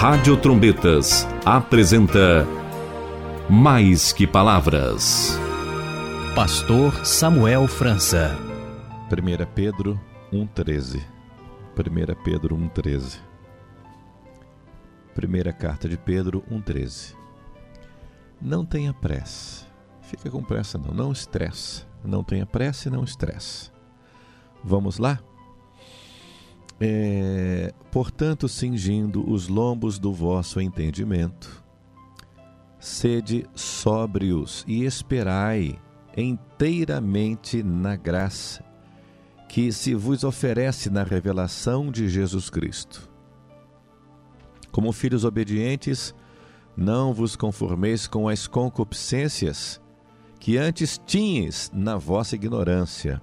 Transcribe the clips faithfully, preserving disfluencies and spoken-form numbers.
Rádio Trombetas apresenta Mais que Palavras. Pastor Samuel França. primeira Pedro um, treze. primeira Pedro um, treze. Primeira carta de Pedro um, treze. Não tenha pressa. Fica com pressa não, não estresse. Não tenha pressa e não estresse. Vamos lá? É, portanto, cingindo os lombos do vosso entendimento, sede sóbrios e esperai inteiramente na graça que se vos oferece na revelação de Jesus Cristo. Como filhos obedientes, não vos conformeis com as concupiscências que antes tinhas na vossa ignorância.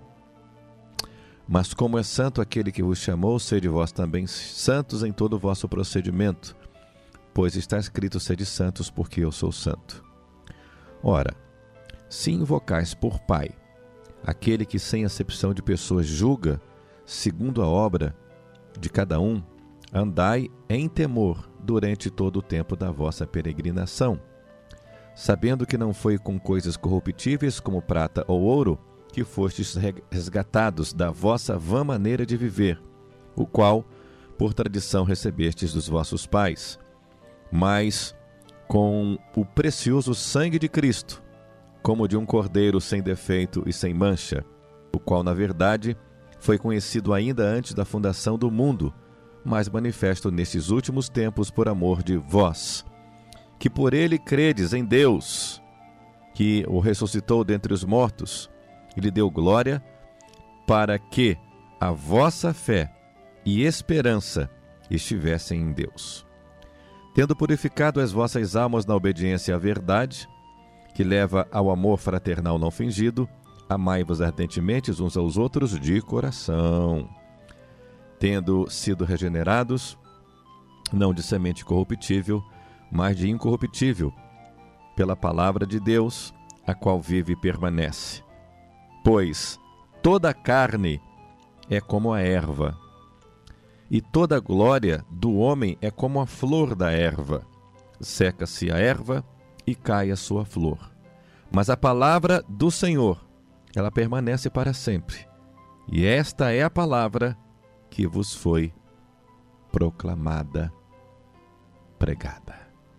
Mas como é santo aquele que vos chamou, sede vós também santos em todo o vosso procedimento, pois está escrito: sede santos, porque eu sou santo. Ora, se invocais por Pai aquele que sem acepção de pessoas julga, segundo a obra de cada um, andai em temor durante todo o tempo da vossa peregrinação, sabendo que não foi com coisas corruptíveis como prata ou ouro que fostes resgatados da vossa vã maneira de viver, o qual, por tradição, recebestes dos vossos pais, mas com o precioso sangue de Cristo, como de um cordeiro sem defeito e sem mancha, o qual, na verdade, foi conhecido ainda antes da fundação do mundo, mas manifesto nestes últimos tempos por amor de vós, que por ele credes em Deus, que o ressuscitou dentre os mortos, e lhe deu glória, para que a vossa fé e esperança estivessem em Deus. Tendo purificado as vossas almas na obediência à verdade, que leva ao amor fraternal não fingido, amai-vos ardentemente uns aos outros de coração, tendo sido regenerados, não de semente corruptível, mas de incorruptível, pela palavra de Deus, a qual vive e permanece. Pois toda a carne é como a erva, e toda a glória do homem é como a flor da erva. Seca-se a erva e cai a sua flor. Mas a palavra do Senhor, ela permanece para sempre. E esta é a palavra que vos foi proclamada, pregada.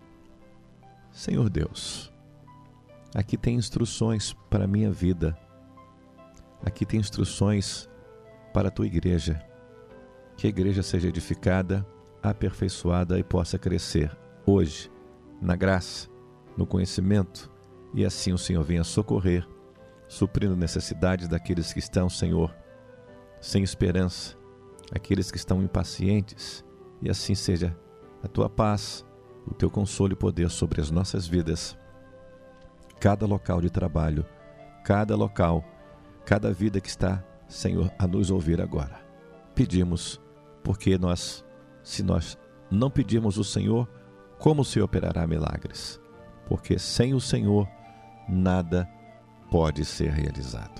Senhor Deus, aqui tem instruções para a minha vida. Aqui tem instruções para a tua igreja. Que a igreja seja edificada, aperfeiçoada e possa crescer hoje, na graça, no conhecimento, e assim o Senhor venha socorrer, suprindo necessidades daqueles que estão, Senhor, sem esperança, aqueles que estão impacientes, e assim seja a tua paz, o teu consolo e poder sobre as nossas vidas. Cada local de trabalho, cada local, cada vida que está, Senhor, a nos ouvir agora. Pedimos, porque nós, se nós não pedirmos o Senhor, como o Senhor operará milagres? Porque sem o Senhor, nada pode ser realizado.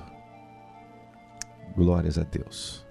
Glórias a Deus.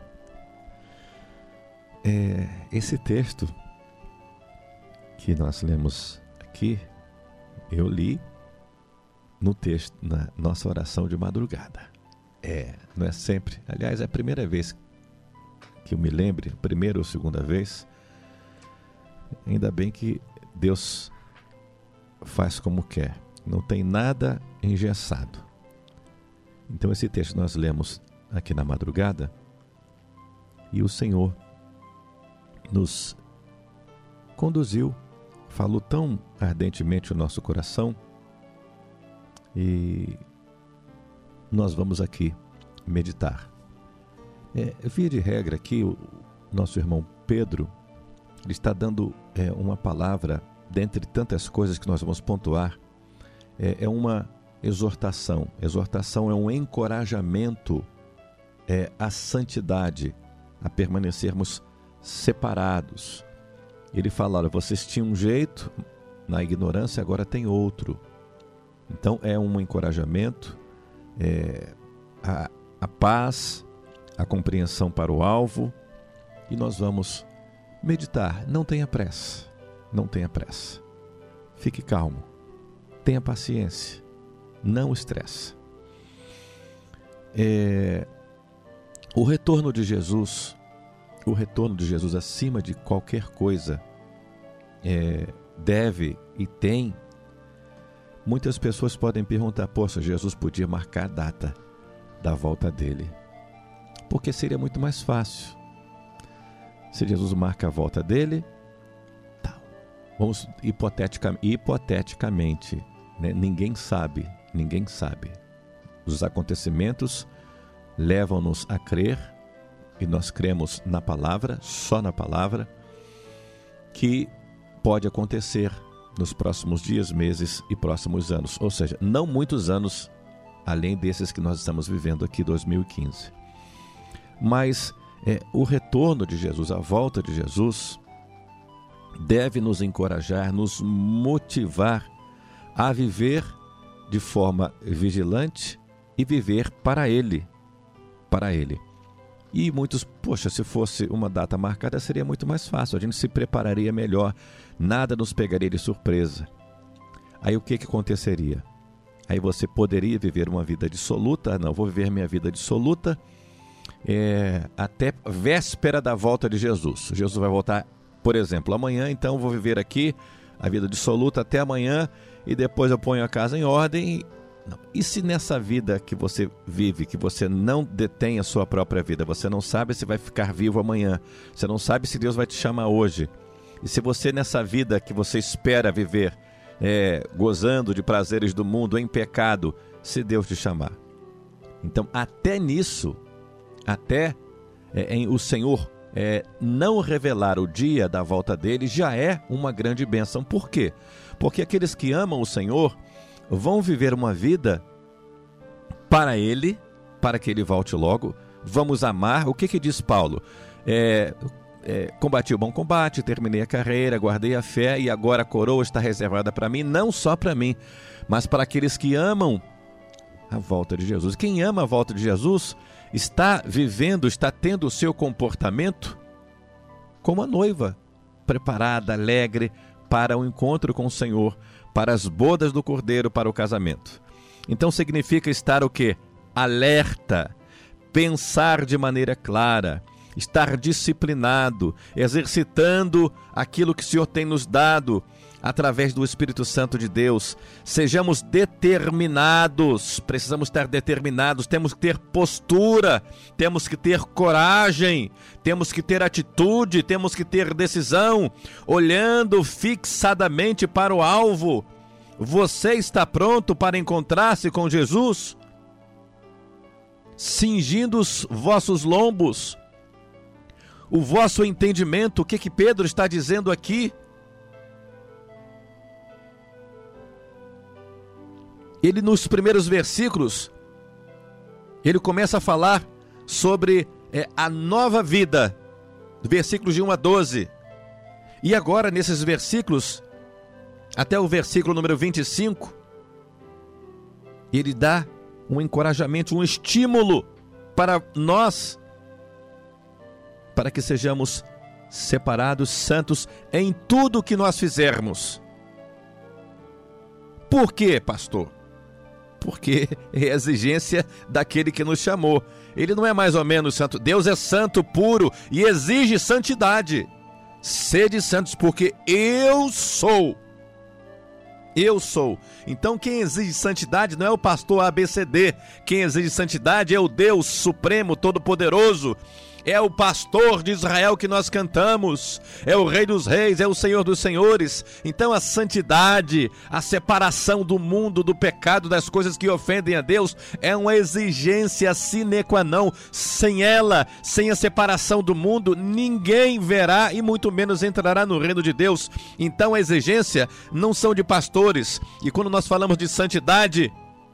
É, esse texto que nós lemos aqui, eu li no texto, na nossa oração de madrugada. É, não é sempre. Aliás, é a primeira vez que eu me lembre, primeira ou segunda vez. Ainda bem que Deus faz como quer. Não tem nada engessado. Então esse texto nós lemos aqui na madrugada e o Senhor nos conduziu, falou tão ardentemente o nosso coração e nós vamos aqui meditar. É, via de regra aqui, o nosso irmão Pedro, ele está dando é, uma palavra, dentre tantas coisas que nós vamos pontuar, é, é uma exortação. Exortação é um encorajamento é, à santidade, a permanecermos separados. Ele fala: olha, vocês tinham um jeito na ignorância, agora tem outro. Então é um encorajamento, é, a, a paz, a compreensão para o alvo, e nós vamos meditar. Não tenha pressa, não tenha pressa. Fique calmo. Tenha paciência. Não estresse. É, o retorno de Jesus, o retorno de Jesus acima de qualquer coisa, é, deve e tem. Muitas pessoas podem perguntar, poxa, Jesus podia marcar a data da volta dele. Porque seria muito mais fácil. Se Jesus marca a volta dele, tá. Vamos hipotetica, hipoteticamente, né? Ninguém sabe, ninguém sabe. Os acontecimentos levam-nos a crer, e nós cremos na palavra, só na palavra, que pode acontecer nos próximos dias, meses e próximos anos. Ou seja, não muitos anos além desses que nós estamos vivendo aqui, dois mil e quinze. Mas é, o retorno de Jesus, a volta de Jesus, deve nos encorajar, nos motivar a viver de forma vigilante e viver para Ele, para Ele. E muitos, poxa, se fosse uma data marcada seria muito mais fácil, a gente se prepararia melhor, nada nos pegaria de surpresa. Aí o que, que aconteceria? Aí você poderia viver uma vida dissoluta, não, vou viver minha vida dissoluta é, até véspera da volta de Jesus. Jesus vai voltar, por exemplo, amanhã, então vou viver aqui a vida dissoluta até amanhã e depois eu ponho a casa em ordem. Não. E se nessa vida que você vive, que você não detém a sua própria vida, você não sabe se vai ficar vivo amanhã, você não sabe se Deus vai te chamar hoje, e se você nessa vida que você espera viver, é, gozando de prazeres do mundo, em pecado, se Deus te chamar. Então até nisso, até é, em o Senhor é, não revelar o dia da volta dele, já é uma grande bênção. Por quê? Porque aqueles que amam o Senhor vão viver uma vida para Ele, para que Ele volte logo. Vamos amar. O que que diz Paulo? É, é, combati o bom combate, terminei a carreira, guardei a fé e agora a coroa está reservada para mim, não só para mim, mas para aqueles que amam a volta de Jesus. Quem ama a volta de Jesus está vivendo, está tendo o seu comportamento como a noiva, preparada, alegre para o encontro com o Senhor, para as bodas do Cordeiro, para o casamento. Então significa estar o quê? Alerta, pensar de maneira clara, estar disciplinado, exercitando aquilo que o Senhor tem nos dado através do Espírito Santo de Deus. Sejamos determinados, precisamos estar determinados, temos que ter postura, temos que ter coragem, temos que ter atitude, temos que ter decisão, olhando fixadamente para o alvo. Você está pronto para encontrar-se com Jesus? Cingindo os vossos lombos, o vosso entendimento. O que que Pedro está dizendo aqui? Ele, nos primeiros versículos, ele começa a falar sobre é, a nova vida, versículos de um a doze. E agora, nesses versículos, até o versículo número vinte e cinco, ele dá um encorajamento, um estímulo para nós, para que sejamos separados, santos em tudo que nós fizermos. Por quê, pastor? Porque é a exigência daquele que nos chamou. Ele não é mais ou menos santo. Deus é santo, puro e exige santidade. Sede santos, porque eu sou. Eu sou. Então quem exige santidade não é o pastor A B C D. Quem exige santidade é o Deus Supremo, Todo-Poderoso. É o pastor de Israel que nós cantamos, é o Rei dos Reis, é o Senhor dos Senhores. Então a santidade, a separação do mundo, do pecado, das coisas que ofendem a Deus, é uma exigência sine qua non. Sem ela, sem a separação do mundo, ninguém verá e muito menos entrará no reino de Deus. Então a exigência não são de pastores. E quando nós falamos de santidade,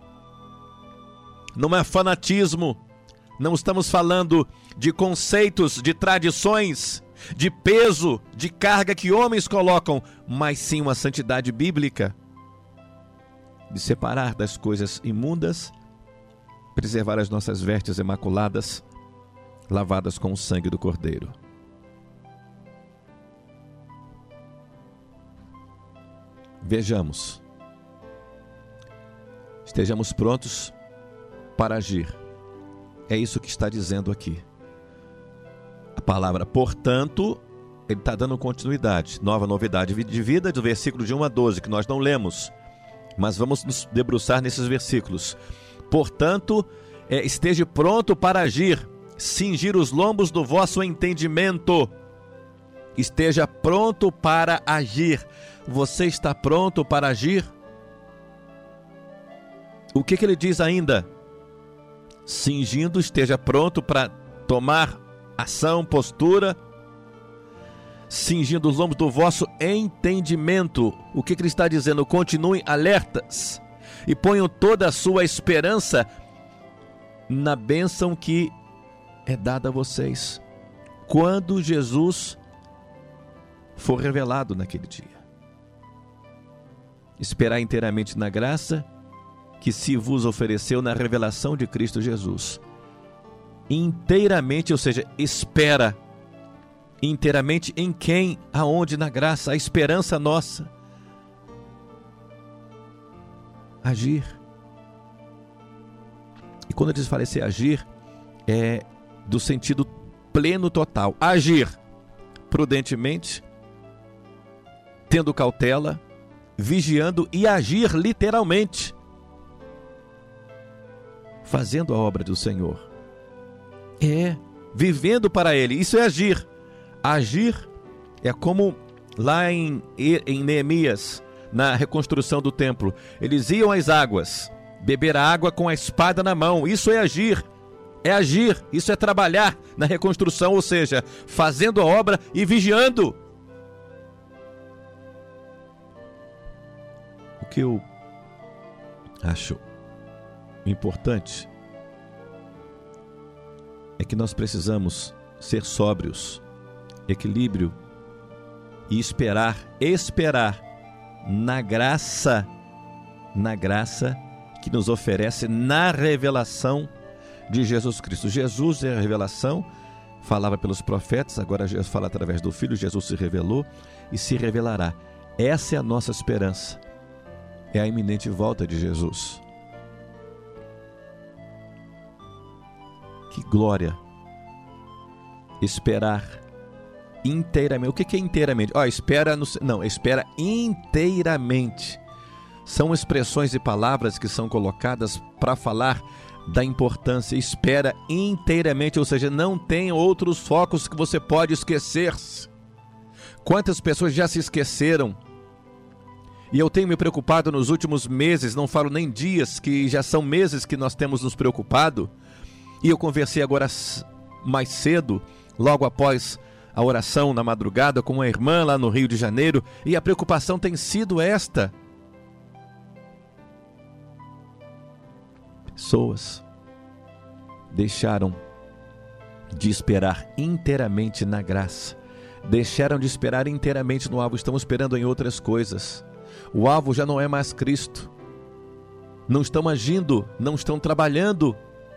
não é fanatismo. Não estamos falando de conceitos, de tradições, de peso, de carga que homens colocam, mas sim uma santidade bíblica, de separar das coisas imundas, preservar as nossas vestes imaculadas, lavadas com o sangue do Cordeiro. Vejamos. Estejamos prontos para agir. É isso que está dizendo aqui. A palavra, portanto, ele está dando continuidade. Nova novidade de vida, do versículo de um a doze, que nós não lemos. Mas vamos nos debruçar nesses versículos. Portanto, é, esteja pronto para agir, cingir os lombos do vosso entendimento. Esteja pronto para agir. Você está pronto para agir? O que, que ele diz ainda? Cingindo, esteja pronto para tomar ação, postura. Cingindo os lombos do vosso entendimento. O que, que ele está dizendo? Continuem alertas e ponham toda a sua esperança na bênção que é dada a vocês quando Jesus for revelado naquele dia. Esperar inteiramente na graça que se vos ofereceu na revelação de Cristo Jesus. Inteiramente, ou seja, espera inteiramente em quem, aonde, na graça, a esperança nossa. Agir. E quando diz falecer, agir, é do sentido pleno, total. Agir prudentemente, tendo cautela, vigiando e agir literalmente, fazendo a obra do Senhor. É, vivendo para Ele. Isso é agir. Agir é como lá em, em Neemias, na reconstrução do templo. Eles iam às águas, beber a água com a espada na mão. Isso é agir. É agir. Isso é trabalhar na reconstrução, ou seja, fazendo a obra e vigiando. O que eu acho importante é que nós precisamos ser sóbrios, equilíbrio e esperar, esperar na graça, na graça que nos oferece na revelação de Jesus Cristo. Jesus é a revelação, falava pelos profetas, agora Jesus fala através do Filho. Jesus se revelou e se revelará. Essa é a nossa esperança, é a iminente volta de Jesus. Que glória! Esperar inteiramente. O que é inteiramente? Oh, espera no... Não, espera inteiramente. São expressões e palavras que são colocadas para falar da importância. Espera inteiramente, ou seja, não tem outros focos que você pode esquecer-se. Quantas pessoas já se esqueceram? E eu tenho me preocupado nos últimos meses, não falo nem dias, que já são meses que nós temos nos preocupado. E eu conversei agora mais cedo, logo após a oração na madrugada, com uma irmã lá no Rio de Janeiro, e a preocupação tem sido esta. Pessoas deixaram de esperar inteiramente na graça, deixaram de esperar inteiramente no alvo, estão esperando em outras coisas. O alvo já não é mais Cristo, não estão agindo, não estão trabalhando,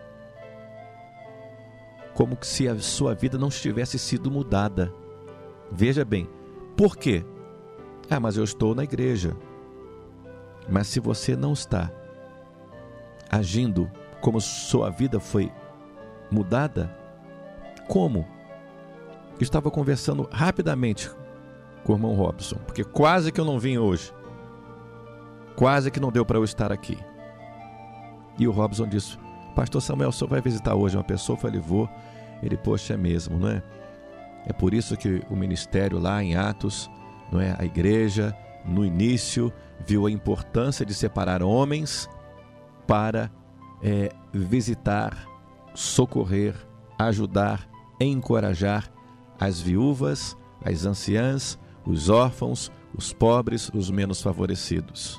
como se a sua vida não tivesse sido mudada. Veja bem, por quê? Ah, mas eu estou na igreja. Mas se você não está agindo como sua vida foi mudada, como? Eu estava conversando rapidamente com o irmão Robson, porque quase que eu não vim hoje. Quase que não deu para eu estar aqui. E o Robson disse: Pastor Samuel, o senhor vai visitar hoje uma pessoa? Eu falei: vou. Ele, poxa, é mesmo, não é? É por isso que o ministério lá em Atos, não é? A igreja, no início, viu a importância de separar homens para é, visitar, socorrer, ajudar, encorajar as viúvas, as anciãs, os órfãos, os pobres, os menos favorecidos.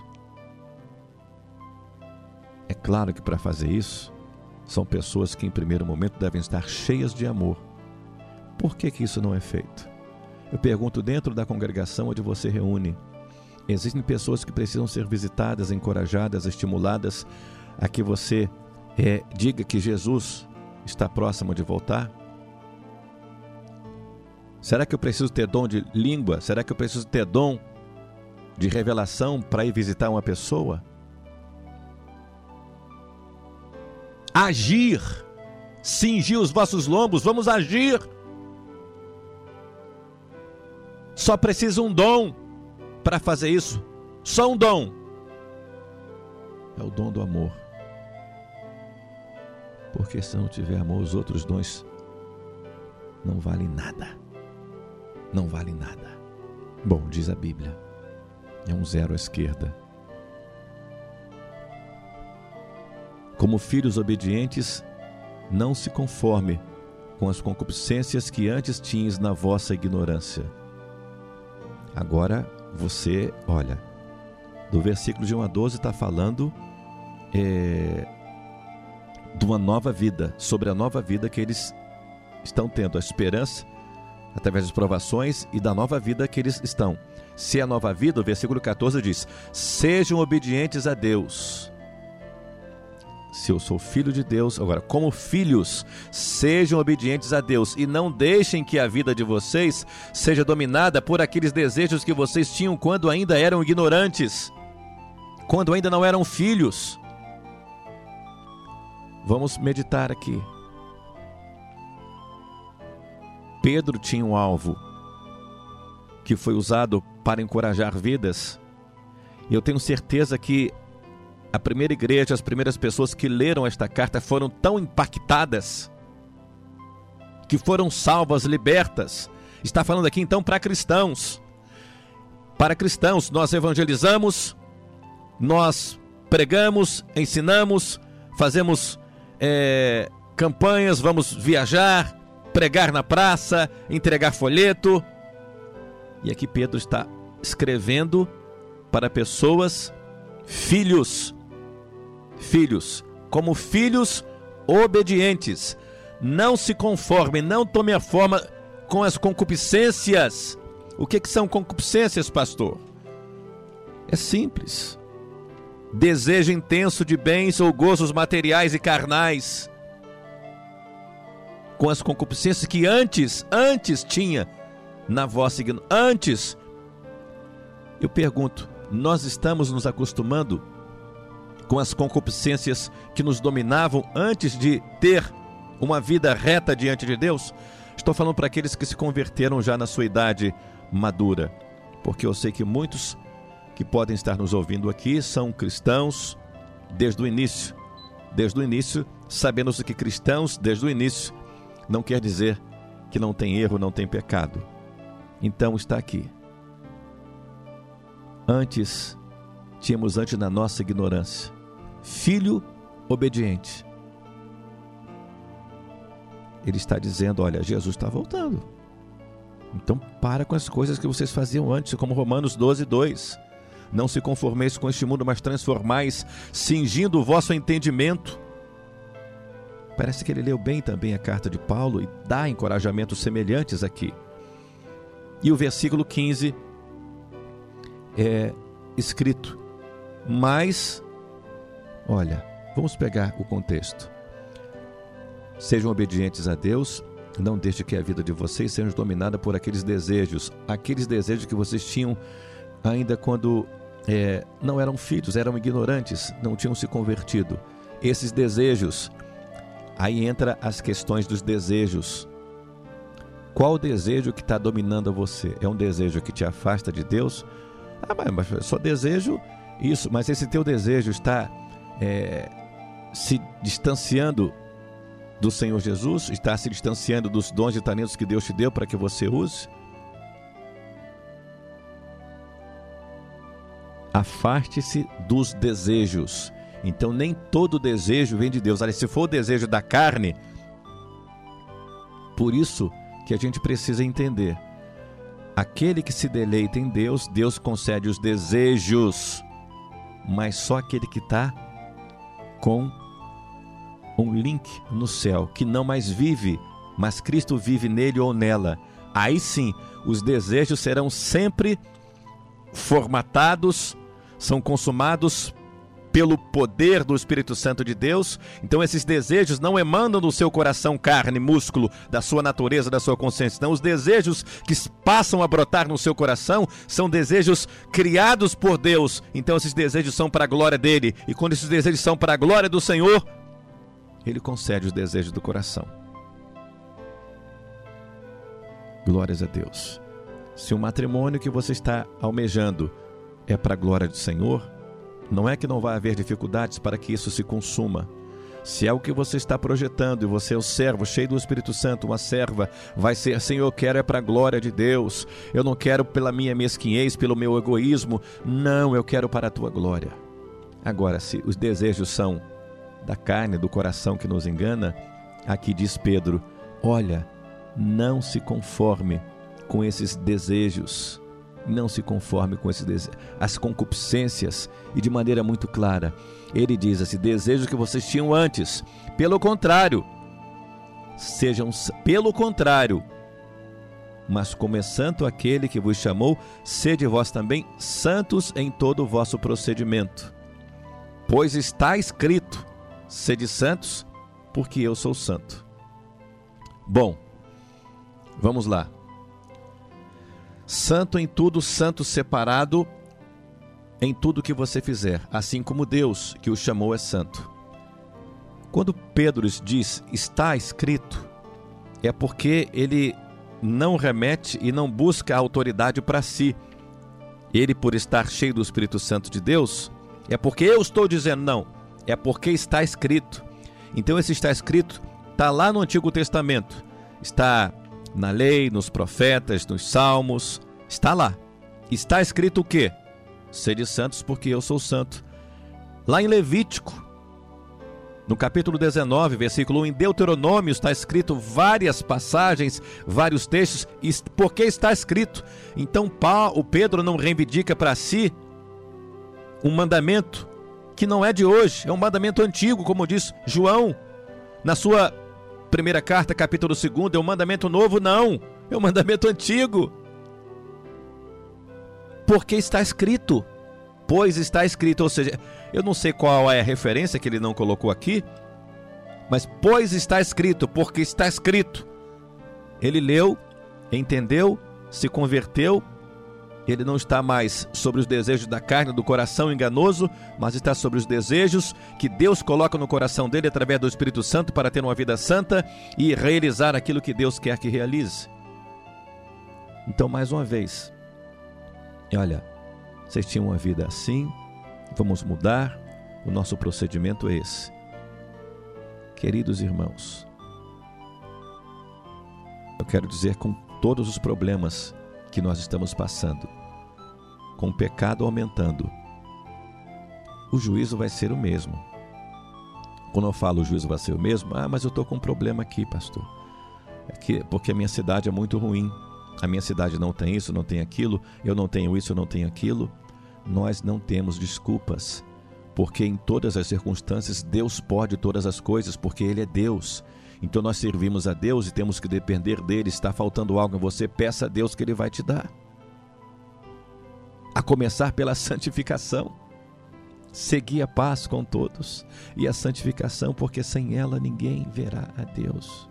É claro que para fazer isso, são pessoas que em primeiro momento devem estar cheias de amor. Por que que isso não é feito? Eu pergunto, dentro da congregação onde você reúne, existem pessoas que precisam ser visitadas, encorajadas, estimuladas a que você é, diga que Jesus está próximo de voltar? Será que eu preciso ter dom de língua? Será que eu preciso ter dom de revelação para ir visitar uma pessoa? Agir, cingir os vossos lombos, vamos agir. Só precisa um dom para fazer isso, só um dom. É o dom do amor. Porque se não tiver amor, os outros dons não valem nada. Não valem nada. Bom, diz a Bíblia, é um zero à esquerda. Como filhos obedientes, não se conforme com as concupiscências que antes tinhas na vossa ignorância. Agora você, olha, do versículo de um a doze está falando é, de uma nova vida, sobre a nova vida que eles estão tendo, a esperança através das provações e da nova vida que eles estão. Se é a nova vida, o versículo catorze diz: sejam obedientes a Deus. Se eu sou filho de Deus, agora, como filhos, sejam obedientes a Deus e não deixem que a vida de vocês seja dominada por aqueles desejos que vocês tinham quando ainda eram ignorantes, quando ainda não eram filhos. Vamos meditar aqui. Pedro tinha um alvo que foi usado para encorajar vidas, e eu tenho certeza que a primeira igreja, as primeiras pessoas que leram esta carta foram tão impactadas, que foram salvas, libertas. Está falando aqui então para cristãos. Para cristãos, nós evangelizamos, nós pregamos, ensinamos, fazemos é, campanhas, vamos viajar, pregar na praça, entregar folheto. E aqui Pedro está escrevendo para pessoas, filhos, filhos, como filhos obedientes. Não se conformem, não tomem a forma com as concupiscências. O que, que são concupiscências, pastor? É simples. Desejo intenso de bens ou gozos materiais e carnais, com as concupiscências que antes, antes tinha na vossa ignorância. Antes, eu pergunto, nós estamos nos acostumando com as concupiscências que nos dominavam antes de ter uma vida reta diante de Deus? Estou falando para aqueles que se converteram já na sua idade madura, porque eu sei que muitos que podem estar nos ouvindo aqui são cristãos desde o início. Desde o início, sabendo que cristãos desde o início não quer dizer que não tem erro, não tem pecado. Então está aqui. Antes, tínhamos antes na nossa ignorância, filho obediente. Ele está dizendo, olha, Jesus está voltando. Então para com as coisas que vocês faziam antes, como Romanos doze, dois. Não se conformeis com este mundo, mas transformais, cingindo o vosso entendimento. Parece que ele leu bem também a carta de Paulo e dá encorajamentos semelhantes aqui. E o versículo quinze é escrito, mas, olha, vamos pegar o contexto. Sejam obedientes a Deus, não deixe que a vida de vocês seja dominada por aqueles desejos, aqueles desejos que vocês tinham ainda quando é, não eram filhos, eram ignorantes, não tinham se convertido. Esses desejos, aí entra as questões dos desejos. Qual o desejo que está dominando a você? É um desejo que te afasta de Deus? Ah, mas eu só desejo isso, mas esse teu desejo está é, se distanciando do Senhor Jesus? Está se distanciando dos dons e talentos que Deus te deu para que você use? Afaste-se dos desejos. Então nem todo desejo vem de Deus. Olha, se for o desejo da carne, por isso que a gente precisa entender, aquele que se deleita em Deus, Deus concede os desejos, mas só aquele que está com um link no céu, que não mais vive, mas Cristo vive nele ou nela, aí sim, os desejos serão sempre formatados, são consumados pelo poder do Espírito Santo de Deus. Então esses desejos não emanam do seu coração, carne, músculo, da sua natureza, da sua consciência. Não, os desejos que passam a brotar no seu coração são desejos criados por Deus. Então esses desejos são para a glória dele. E quando esses desejos são para a glória do Senhor, ele concede os desejos do coração. Glórias a Deus. Se o matrimônio que você está almejando é para a glória do Senhor, não é que não vai haver dificuldades para que isso se consuma. Se é o que você está projetando e você é o servo cheio do Espírito Santo, uma serva, vai ser: Senhor, eu quero é para a glória de Deus. Eu não quero pela minha mesquinhez, pelo meu egoísmo. Não, eu quero para a tua glória. Agora, se os desejos são da carne, do coração que nos engana, aqui diz Pedro: olha, não se conforme com esses desejos, não se conforme com esses desejos, as concupiscências, e de maneira muito clara, ele diz assim: desejos que vocês tinham antes, pelo contrário, sejam, pelo contrário, mas como é santo aquele que vos chamou, sede vós também santos em todo o vosso procedimento, pois está escrito: sede santos, porque eu sou santo. Bom, vamos lá. Santo em tudo, santo separado em tudo que você fizer, assim como Deus que o chamou é santo. Quando Pedro diz está escrito, é porque ele não remete e não busca a autoridade para si. Ele, por estar cheio do Espírito Santo de Deus, é porque eu estou dizendo, não, é porque está escrito. Então esse está escrito está lá no Antigo Testamento, está na lei, nos profetas, nos salmos, está lá. Está escrito o quê? Sede santos porque eu sou santo. Lá em Levítico, no capítulo dezenove, versículo um, em Deuteronômio está escrito várias passagens, vários textos, porque está escrito. Então o Pedro não reivindica para si um mandamento que não é de hoje, é um mandamento antigo, como diz João na sua primeira carta, capítulo dois, é um mandamento novo? Não, é um mandamento antigo. Porque está escrito, pois está escrito, ou seja, eu não sei qual é a referência que ele não colocou aqui, mas pois está escrito, porque está escrito. Ele leu, entendeu, se converteu, ele não está mais sobre os desejos da carne, do coração enganoso, mas está sobre os desejos que Deus coloca no coração dele através do Espírito Santo para ter uma vida santa e realizar aquilo que Deus quer que realize. Então, mais uma vez, olha, vocês tinham uma vida assim, vamos mudar, o nosso procedimento é esse. Queridos irmãos, eu quero dizer, com todos os problemas que nós estamos passando, com o pecado aumentando, o juízo vai ser o mesmo. Quando eu falo o juízo vai ser o mesmo, ah, mas eu estou com um problema aqui, pastor, é que, porque a minha cidade é muito ruim, a minha cidade não tem isso, não tem aquilo, eu não tenho isso, eu não tenho aquilo. Nós não temos desculpas, porque em todas as circunstâncias Deus pode todas as coisas, porque Ele é Deus. Então nós servimos a Deus e temos que depender dEle. Está faltando algo em você, peça a Deus que Ele vai te dar. A começar pela santificação. Segui a paz com todos e a santificação, porque sem ela ninguém verá a Deus.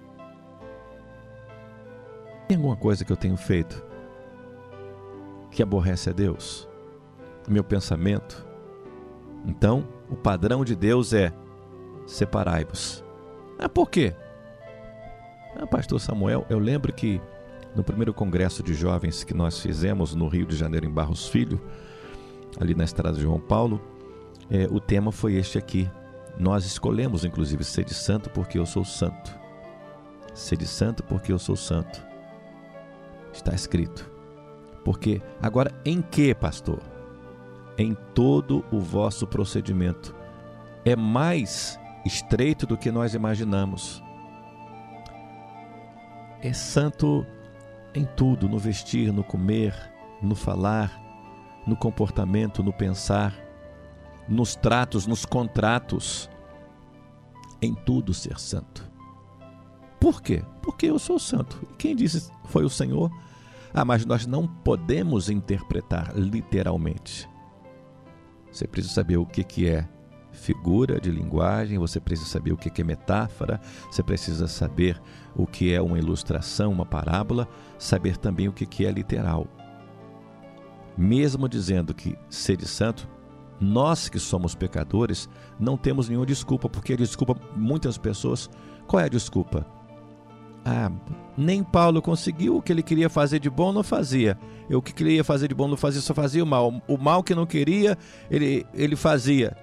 Tem alguma coisa que eu tenho feito que aborrece a Deus? Meu pensamento? Então, o padrão de Deus é: separai-vos. Ah, por quê? Ah, pastor Samuel, eu lembro que no primeiro congresso de jovens que nós fizemos no Rio de Janeiro, em Barros Filho, ali na estrada de João Paulo, é, o tema foi este aqui. Nós escolhemos, inclusive, sede santo porque eu sou santo. Sede santo porque eu sou santo. Está escrito. Porque, agora, em que, pastor? Em todo o vosso procedimento. É mais estreito do que nós imaginamos. É santo em tudo, no vestir, no comer, no falar, no comportamento, no pensar, nos tratos, nos contratos. Em tudo ser santo. Por quê? Porque eu sou santo. E quem disse foi o Senhor? Ah, mas nós não podemos interpretar literalmente. Você precisa saber o que, que é figura de linguagem, você precisa saber o que é metáfora, você precisa saber o que é uma ilustração, uma parábola, saber também o que é literal. Mesmo dizendo que sede santo, nós que somos pecadores não temos nenhuma desculpa, porque a desculpa, muitas pessoas, qual é a desculpa? Ah, nem Paulo conseguiu, o que ele queria fazer de bom não fazia. Eu, o que queria fazer de bom não fazia, só fazia o mal. O mal que não queria, ele, ele fazia.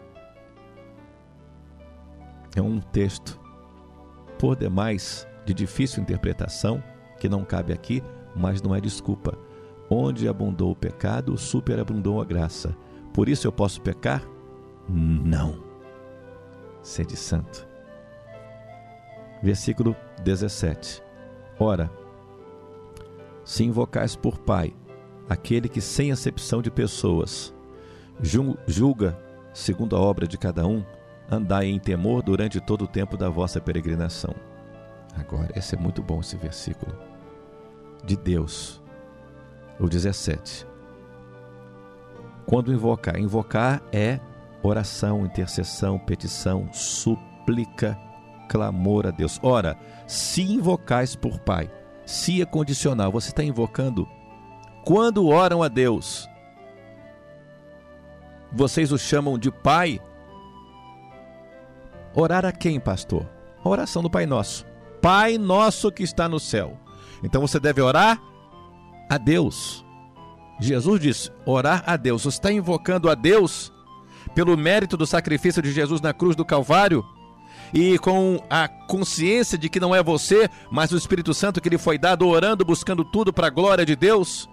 É um texto, por demais, de difícil interpretação, que não cabe aqui, mas não é desculpa. Onde abundou o pecado, superabundou a graça. Por isso eu posso pecar? Não. Sede santo. Versículo dezessete. Ora, se invocais por Pai, aquele que sem acepção de pessoas julga segundo a obra de cada um, andai em temor durante todo o tempo da vossa peregrinação. Agora, esse é muito bom, esse versículo. De Deus. O dezessete. Quando invocar, invocar é oração, intercessão, petição, súplica, clamor a Deus. Ora, se invocais por Pai, se é condicional, você está invocando quando oram a Deus. Vocês o chamam de Pai? Orar a quem, pastor? A oração do Pai Nosso. Pai Nosso que está no céu. Então você deve orar a Deus. Jesus disse, orar a Deus. Você está invocando a Deus pelo mérito do sacrifício de Jesus na cruz do Calvário e com a consciência de que não é você, mas o Espírito Santo que lhe foi dado, orando, buscando tudo para a glória de Deus?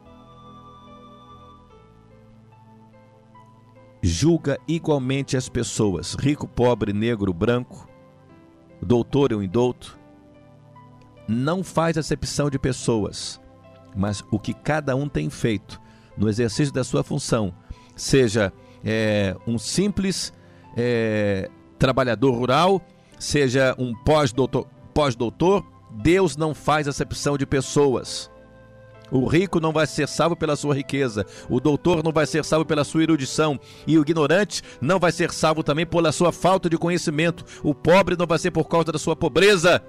Julga igualmente as pessoas, rico, pobre, negro, branco, doutor ou indouto. Não faz acepção de pessoas, mas o que cada um tem feito no exercício da sua função, seja é, um simples é, trabalhador rural, seja um pós-doutor, pós-doutor, Deus não faz acepção de pessoas. O rico não vai ser salvo pela sua riqueza, o doutor não vai ser salvo pela sua erudição, e o ignorante não vai ser salvo também pela sua falta de conhecimento, o pobre não vai ser por causa da sua pobreza.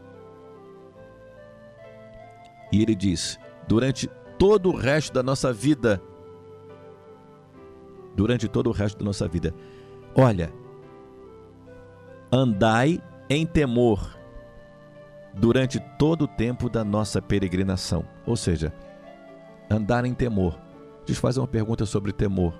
E ele diz, durante todo o resto da nossa vida, durante todo o resto da nossa vida, olha, andai em temor durante todo o tempo da nossa peregrinação. Ou seja, andar em temor. Deixa eu fazer uma pergunta sobre temor.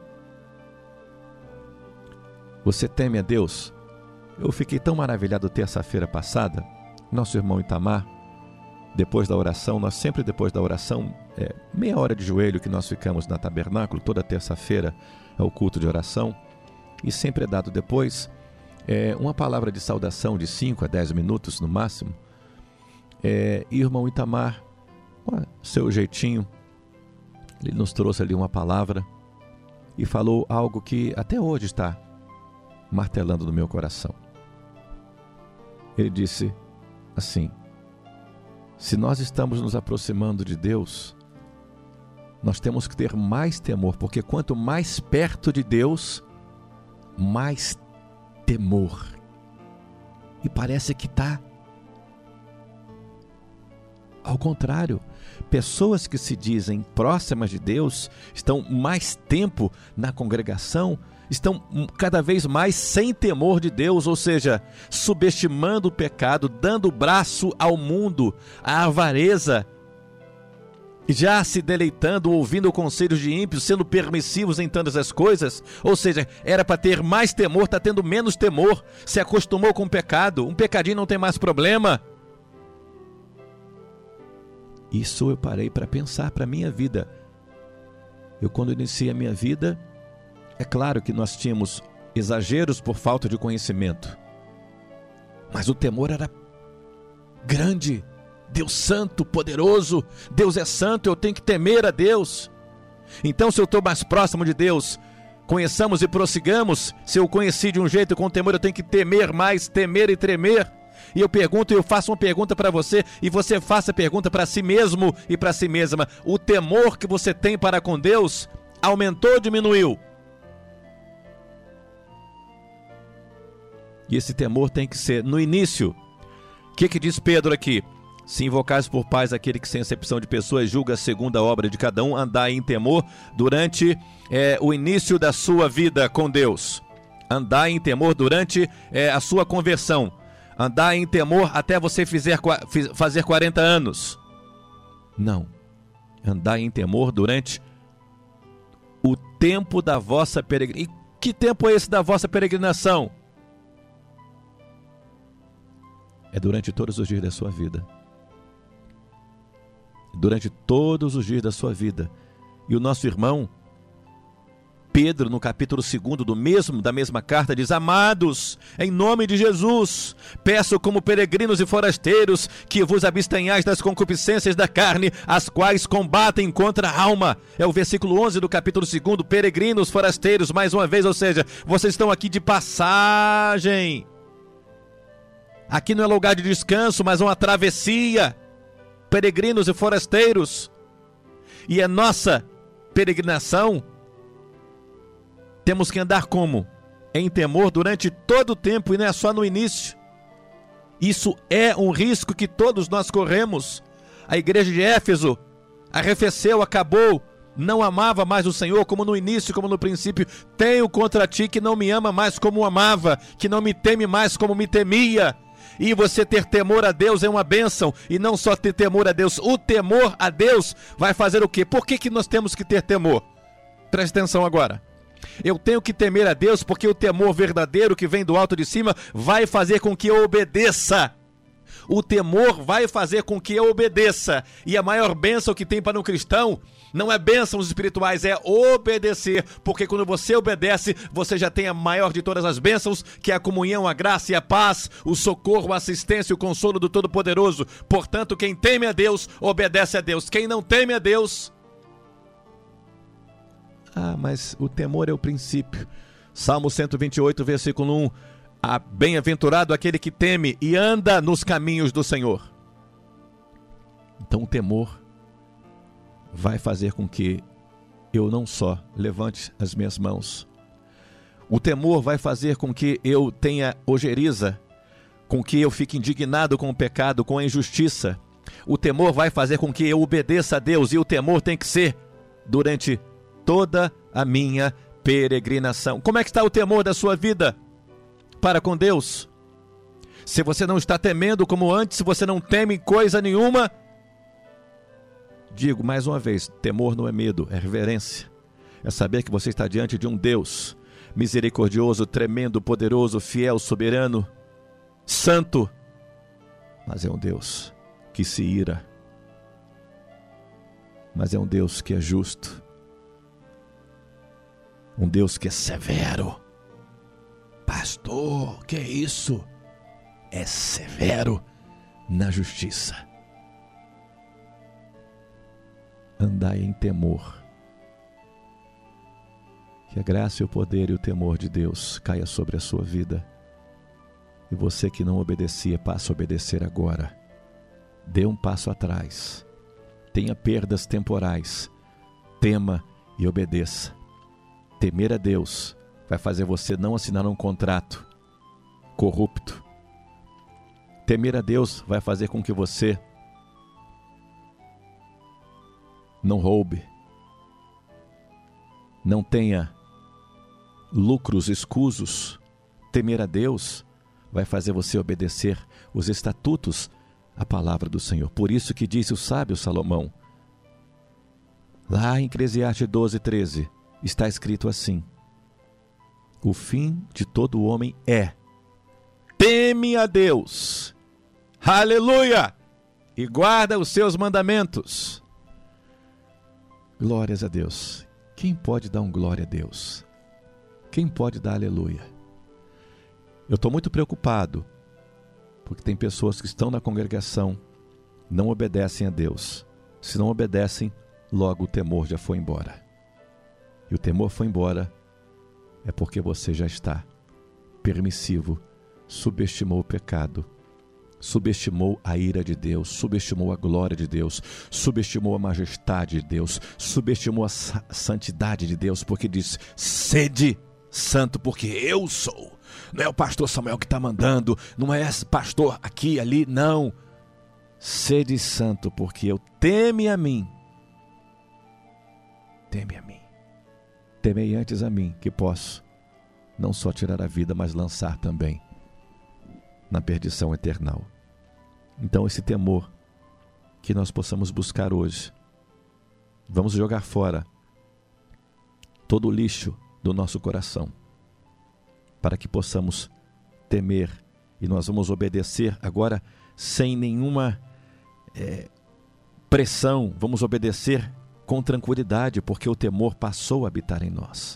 Você teme a Deus? Eu fiquei tão maravilhado terça-feira passada, nosso irmão Itamar, depois da oração, nós sempre depois da oração, é, meia hora de joelho que nós ficamos na tabernáculo, toda terça-feira é o culto de oração, e sempre é dado depois é, uma palavra de saudação de cinco a dez minutos no máximo. É, e o irmão Itamar, com seu jeitinho, ele nos trouxe ali uma palavra e falou algo que até hoje está martelando no meu coração. Ele disse assim, se nós estamos nos aproximando de Deus, nós temos que ter mais temor, porque quanto mais perto de Deus, mais temor. E parece que está ao contrário. Pessoas que se dizem próximas de Deus estão mais tempo na congregação, estão cada vez mais sem temor de Deus, ou seja, subestimando o pecado, dando o braço ao mundo, à avareza, já se deleitando, ouvindo conselhos de ímpios, sendo permissivos em tantas as coisas. Ou seja, era para ter mais temor, está tendo menos temor, se acostumou com o pecado, um pecadinho não tem mais problema. Isso eu parei para pensar para a minha vida. Eu, quando iniciei a minha vida, é claro que nós tínhamos exageros por falta de conhecimento, mas o temor era grande. Deus santo, poderoso, Deus é santo, eu tenho que temer a Deus. Então, se eu estou mais próximo de Deus, conheçamos e prossigamos. Se eu conheci de um jeito com temor, eu tenho que temer mais, temer e tremer. E eu pergunto, eu faço uma pergunta para você, e você faça a pergunta para si mesmo e para si mesma. O temor que você tem para com Deus aumentou ou diminuiu? E esse temor tem que ser no início. O que, que diz Pedro aqui? Se invocais por paz aquele que sem acepção de pessoas julga segundo a obra de cada um, andai em temor durante é, o início da sua vida com Deus. Andai em temor durante é, a sua conversão. Andai em temor até você fizer, fazer quarenta anos. Não. Andai em temor durante o tempo da vossa peregrinação. E que tempo é esse da vossa peregrinação? É durante todos os dias da sua vida. Durante todos os dias da sua vida. E o nosso irmão Pedro, no capítulo segundo do mesmo, da mesma carta, diz: amados, em nome de Jesus, peço como peregrinos e forasteiros que vos abstenhais das concupiscências da carne, as quais combatem contra a alma. É o versículo onze do capítulo segundo, peregrinos, forasteiros, mais uma vez, ou seja, vocês estão aqui de passagem. Aqui não é lugar de descanso, mas uma travessia. Peregrinos e forasteiros. E a nossa peregrinação, temos que andar como? Em temor durante todo o tempo, e não é só no início. Isso é um risco que todos nós corremos. A igreja de Éfeso arrefeceu, acabou, não amava mais o Senhor como no início, como no princípio. Tenho contra ti que não me ama mais como amava, que não me teme mais como me temia. E você ter temor a Deus é uma bênção, e não só ter temor a Deus, o temor a Deus vai fazer o quê? Por que que nós temos que ter temor? Preste atenção agora. Eu tenho que temer a Deus porque o temor verdadeiro que vem do alto de cima vai fazer com que eu obedeça. O temor vai fazer com que eu obedeça. E a maior bênção que tem para um cristão não é bênçãos espirituais, é obedecer. Porque quando você obedece, você já tem a maior de todas as bênçãos, que é a comunhão, a graça e a paz, o socorro, a assistência e o consolo do Todo-Poderoso. Portanto, quem teme a Deus, obedece a Deus. Quem não teme a Deus... Ah, mas o temor é o princípio. Salmo cento e vinte e oito, versículo um. Ah, bem-aventurado aquele que teme e anda nos caminhos do Senhor. Então o temor vai fazer com que eu não só levante as minhas mãos. O temor vai fazer com que eu tenha ojeriza, com que eu fique indignado com o pecado, com a injustiça. O temor vai fazer com que eu obedeça a Deus, e o temor tem que ser durante toda a minha peregrinação. Como é que está o temor da sua vida para com Deus? Se você não está temendo como antes, se você não teme coisa nenhuma, digo mais uma vez, temor não é medo, é reverência. É saber que você está diante de um Deus misericordioso, tremendo, poderoso, fiel, soberano, santo, mas é um Deus que se ira, mas é um Deus que é justo, um Deus que é severo. Pastor, que é isso? É severo na justiça. Andai em temor. Que a graça e o poder e o temor de Deus caia sobre a sua vida. E você que não obedecia, passe a obedecer agora. Dê um passo atrás. Tenha perdas temporais. Tema e obedeça. Temer a Deus vai fazer você não assinar um contrato corrupto. Temer a Deus vai fazer com que você não roube, não tenha lucros escusos. Temer a Deus vai fazer você obedecer os estatutos, a palavra do Senhor. Por isso que disse o sábio Salomão, lá em Eclesiastes doze, treze, está escrito assim: o fim de todo homem é: teme a Deus, aleluia, e guarda os seus mandamentos. Glórias a Deus. Quem pode dar um glória a Deus? Quem pode dar aleluia? Eu estou muito preocupado, porque tem pessoas que estão na congregação, não obedecem a Deus. Se não obedecem, logo o temor já foi embora. E o temor foi embora é porque você já está permissivo, subestimou o pecado, subestimou a ira de Deus, subestimou a glória de Deus, subestimou a majestade de Deus, subestimou a santidade de Deus, porque diz: sede santo, porque eu sou não é o pastor Samuel que está mandando, não é esse pastor aqui, ali, não. Sede santo, porque eu teme a mim. Teme a mim. Temei antes a mim, que posso não só tirar a vida, mas lançar também na perdição eternal. Então esse temor que nós possamos buscar hoje, vamos jogar fora todo o lixo do nosso coração, para que possamos temer, e nós vamos obedecer agora sem nenhuma é, pressão, vamos obedecer com tranquilidade, porque o temor passou a habitar em nós.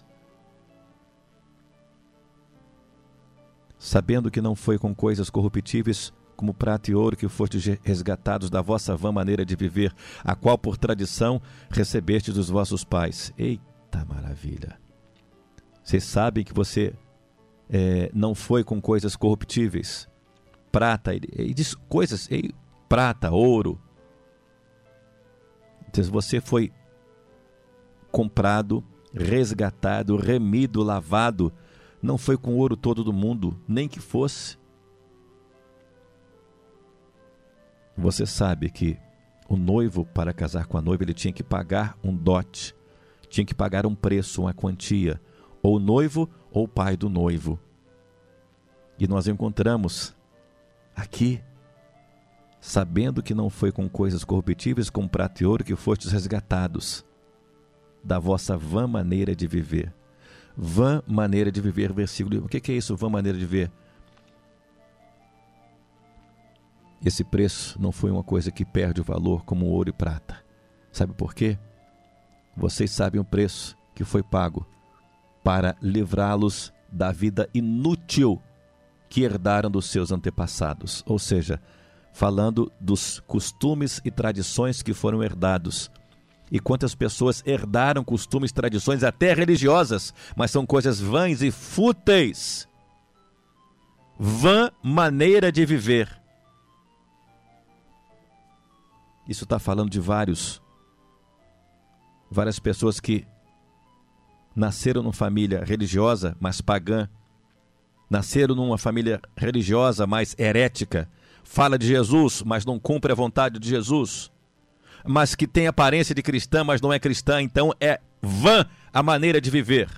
Sabendo que não foi com coisas corruptíveis, como prata e ouro, que fostes resgatados da vossa vã maneira de viver, a qual por tradição recebestes dos vossos pais. Eita maravilha! Vocês sabem que você é, não foi com coisas corruptíveis, prata, e, e diz coisas, e, prata, ouro. Então você foi comprado, resgatado, remido, lavado. Não foi com o ouro todo do mundo, nem que fosse. Você sabe que o noivo, para casar com a noiva, ele tinha que pagar um dote, tinha que pagar um preço, uma quantia, ou o noivo ou o pai do noivo. E nós encontramos aqui, sabendo que não foi com coisas corruptíveis, com prata e ouro, que fostes resgatados da vossa vã maneira de viver. Vã maneira de viver, versículo. O que é isso, vã maneira de viver? Esse preço não foi uma coisa que perde o valor como ouro e prata. Sabe por quê? Vocês sabem o preço que foi pago para livrá-los da vida inútil que herdaram dos seus antepassados. Ou seja, falando dos costumes e tradições que foram herdados. E quantas pessoas herdaram costumes, tradições até religiosas, mas são coisas vãs e fúteis. Vã maneira de viver. Isso está falando de vários, várias pessoas que nasceram numa família religiosa, mas pagã, nasceram numa família religiosa, mas herética, fala de Jesus, mas não cumpre a vontade de Jesus, mas que tem aparência de cristã, mas não é cristã, então é vã a maneira de viver.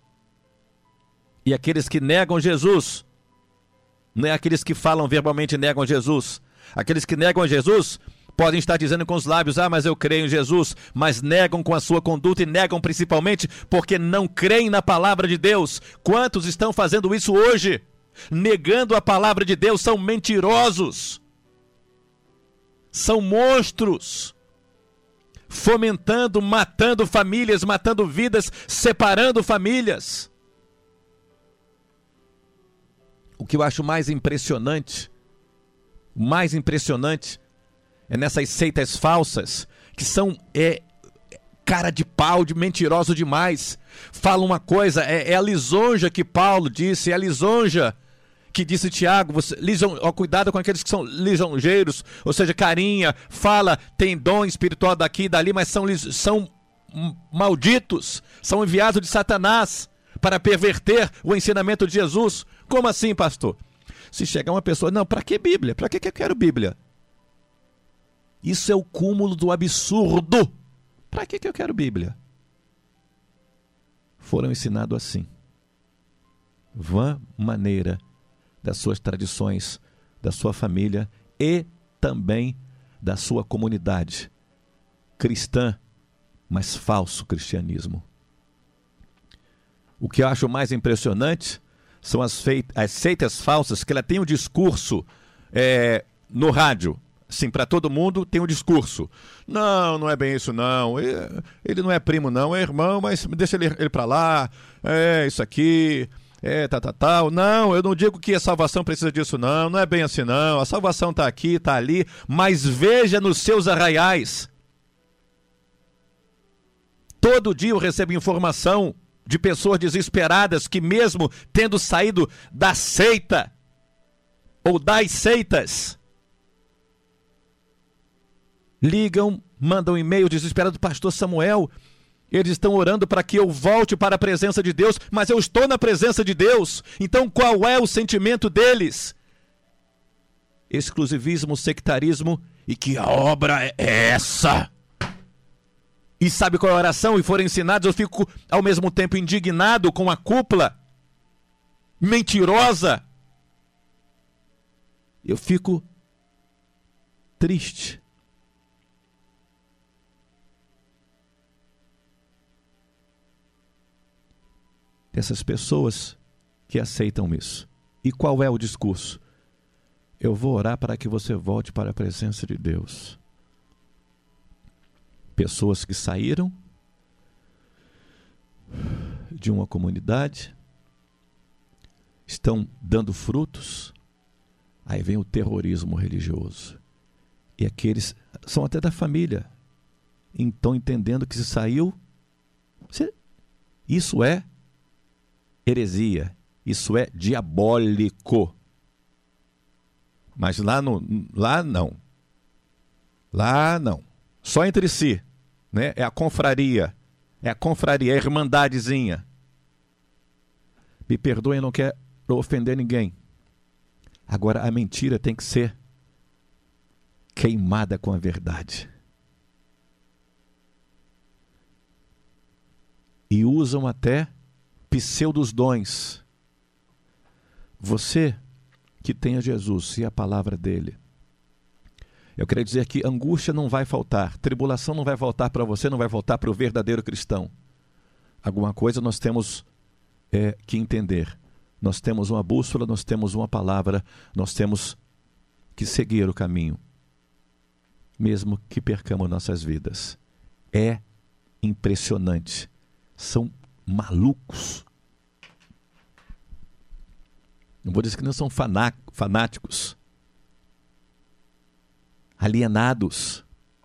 E aqueles que negam Jesus, não é aqueles que falam verbalmente negam Jesus, aqueles que negam Jesus podem estar dizendo com os lábios, ah, mas eu creio em Jesus, mas negam com a sua conduta e negam principalmente porque não creem na palavra de Deus. Quantos estão fazendo isso hoje? Negando a palavra de Deus, são mentirosos, são monstros, fomentando, matando famílias, matando vidas, separando famílias. O que eu acho mais impressionante, mais impressionante, é nessas seitas falsas, que são é, cara de pau, de mentiroso demais. Falam uma coisa, é, é a lisonja que Paulo disse, é a lisonja que disse Tiago, você, lison, ó, cuidado com aqueles que são lisonjeiros, ou seja, carinha, fala, tem dom espiritual daqui e dali, mas são, são malditos, são enviados de Satanás para perverter o ensinamento de Jesus. Como assim, pastor? Se chegar uma pessoa, não, para que Bíblia? Para que, que eu quero Bíblia? Isso é o cúmulo do absurdo. Para que, que eu quero Bíblia? Foram ensinados assim. Vã maneira das suas tradições, da sua família e também da sua comunidade cristã, mas falso cristianismo. O que eu acho mais impressionante são as, feitas, as seitas falsas, que ela tem um discurso é, no rádio. Sim, para todo mundo tem um discurso. Não, não é bem isso não. Ele não é primo não, é irmão, mas deixa ele, ele para lá. É isso aqui, é tal, tal, tal. Não, eu não digo que a salvação precisa disso não. Não é bem assim não. A salvação está aqui, está ali. Mas veja nos seus arraiais. Todo dia eu recebo informação de pessoas desesperadas que mesmo tendo saído da seita ou das seitas, ligam, mandam um e-mail desesperado, pastor Samuel, Eles estão orando para que eu volte para a presença de Deus, mas eu estou na presença de Deus. Então qual é o sentimento deles? Exclusivismo, sectarismo, e que a obra é essa. E sabe qual é a oração? E foram ensinados, eu fico ao mesmo tempo indignado com a cúpula mentirosa. Eu fico triste. Dessas pessoas que aceitam isso. E qual é o discurso? Eu vou orar para que você volte para a presença de Deus. Pessoas que saíram de uma comunidade, estão dando frutos, aí vem o terrorismo religioso. E aqueles são até da família, então entendendo que se saiu, isso é heresia, isso é diabólico. Mas lá, no, lá não. Lá não. Só entre si, né? É a confraria, é a confraria, é a irmandadezinha. Me perdoem, eu não quero ofender ninguém. Agora a mentira tem que ser queimada com a verdade. E usam até pseudos dons. Você que tem a Jesus e a palavra dele, eu quero dizer que angústia não vai faltar, tribulação não vai faltar para você, não vai faltar para o verdadeiro cristão. Alguma coisa nós temos é, que entender. Nós temos uma bússola, nós temos uma palavra, nós temos que seguir o caminho, mesmo que percamos nossas vidas. É impressionante. São malucos. Não vou dizer que não são fanáticos. Alienados.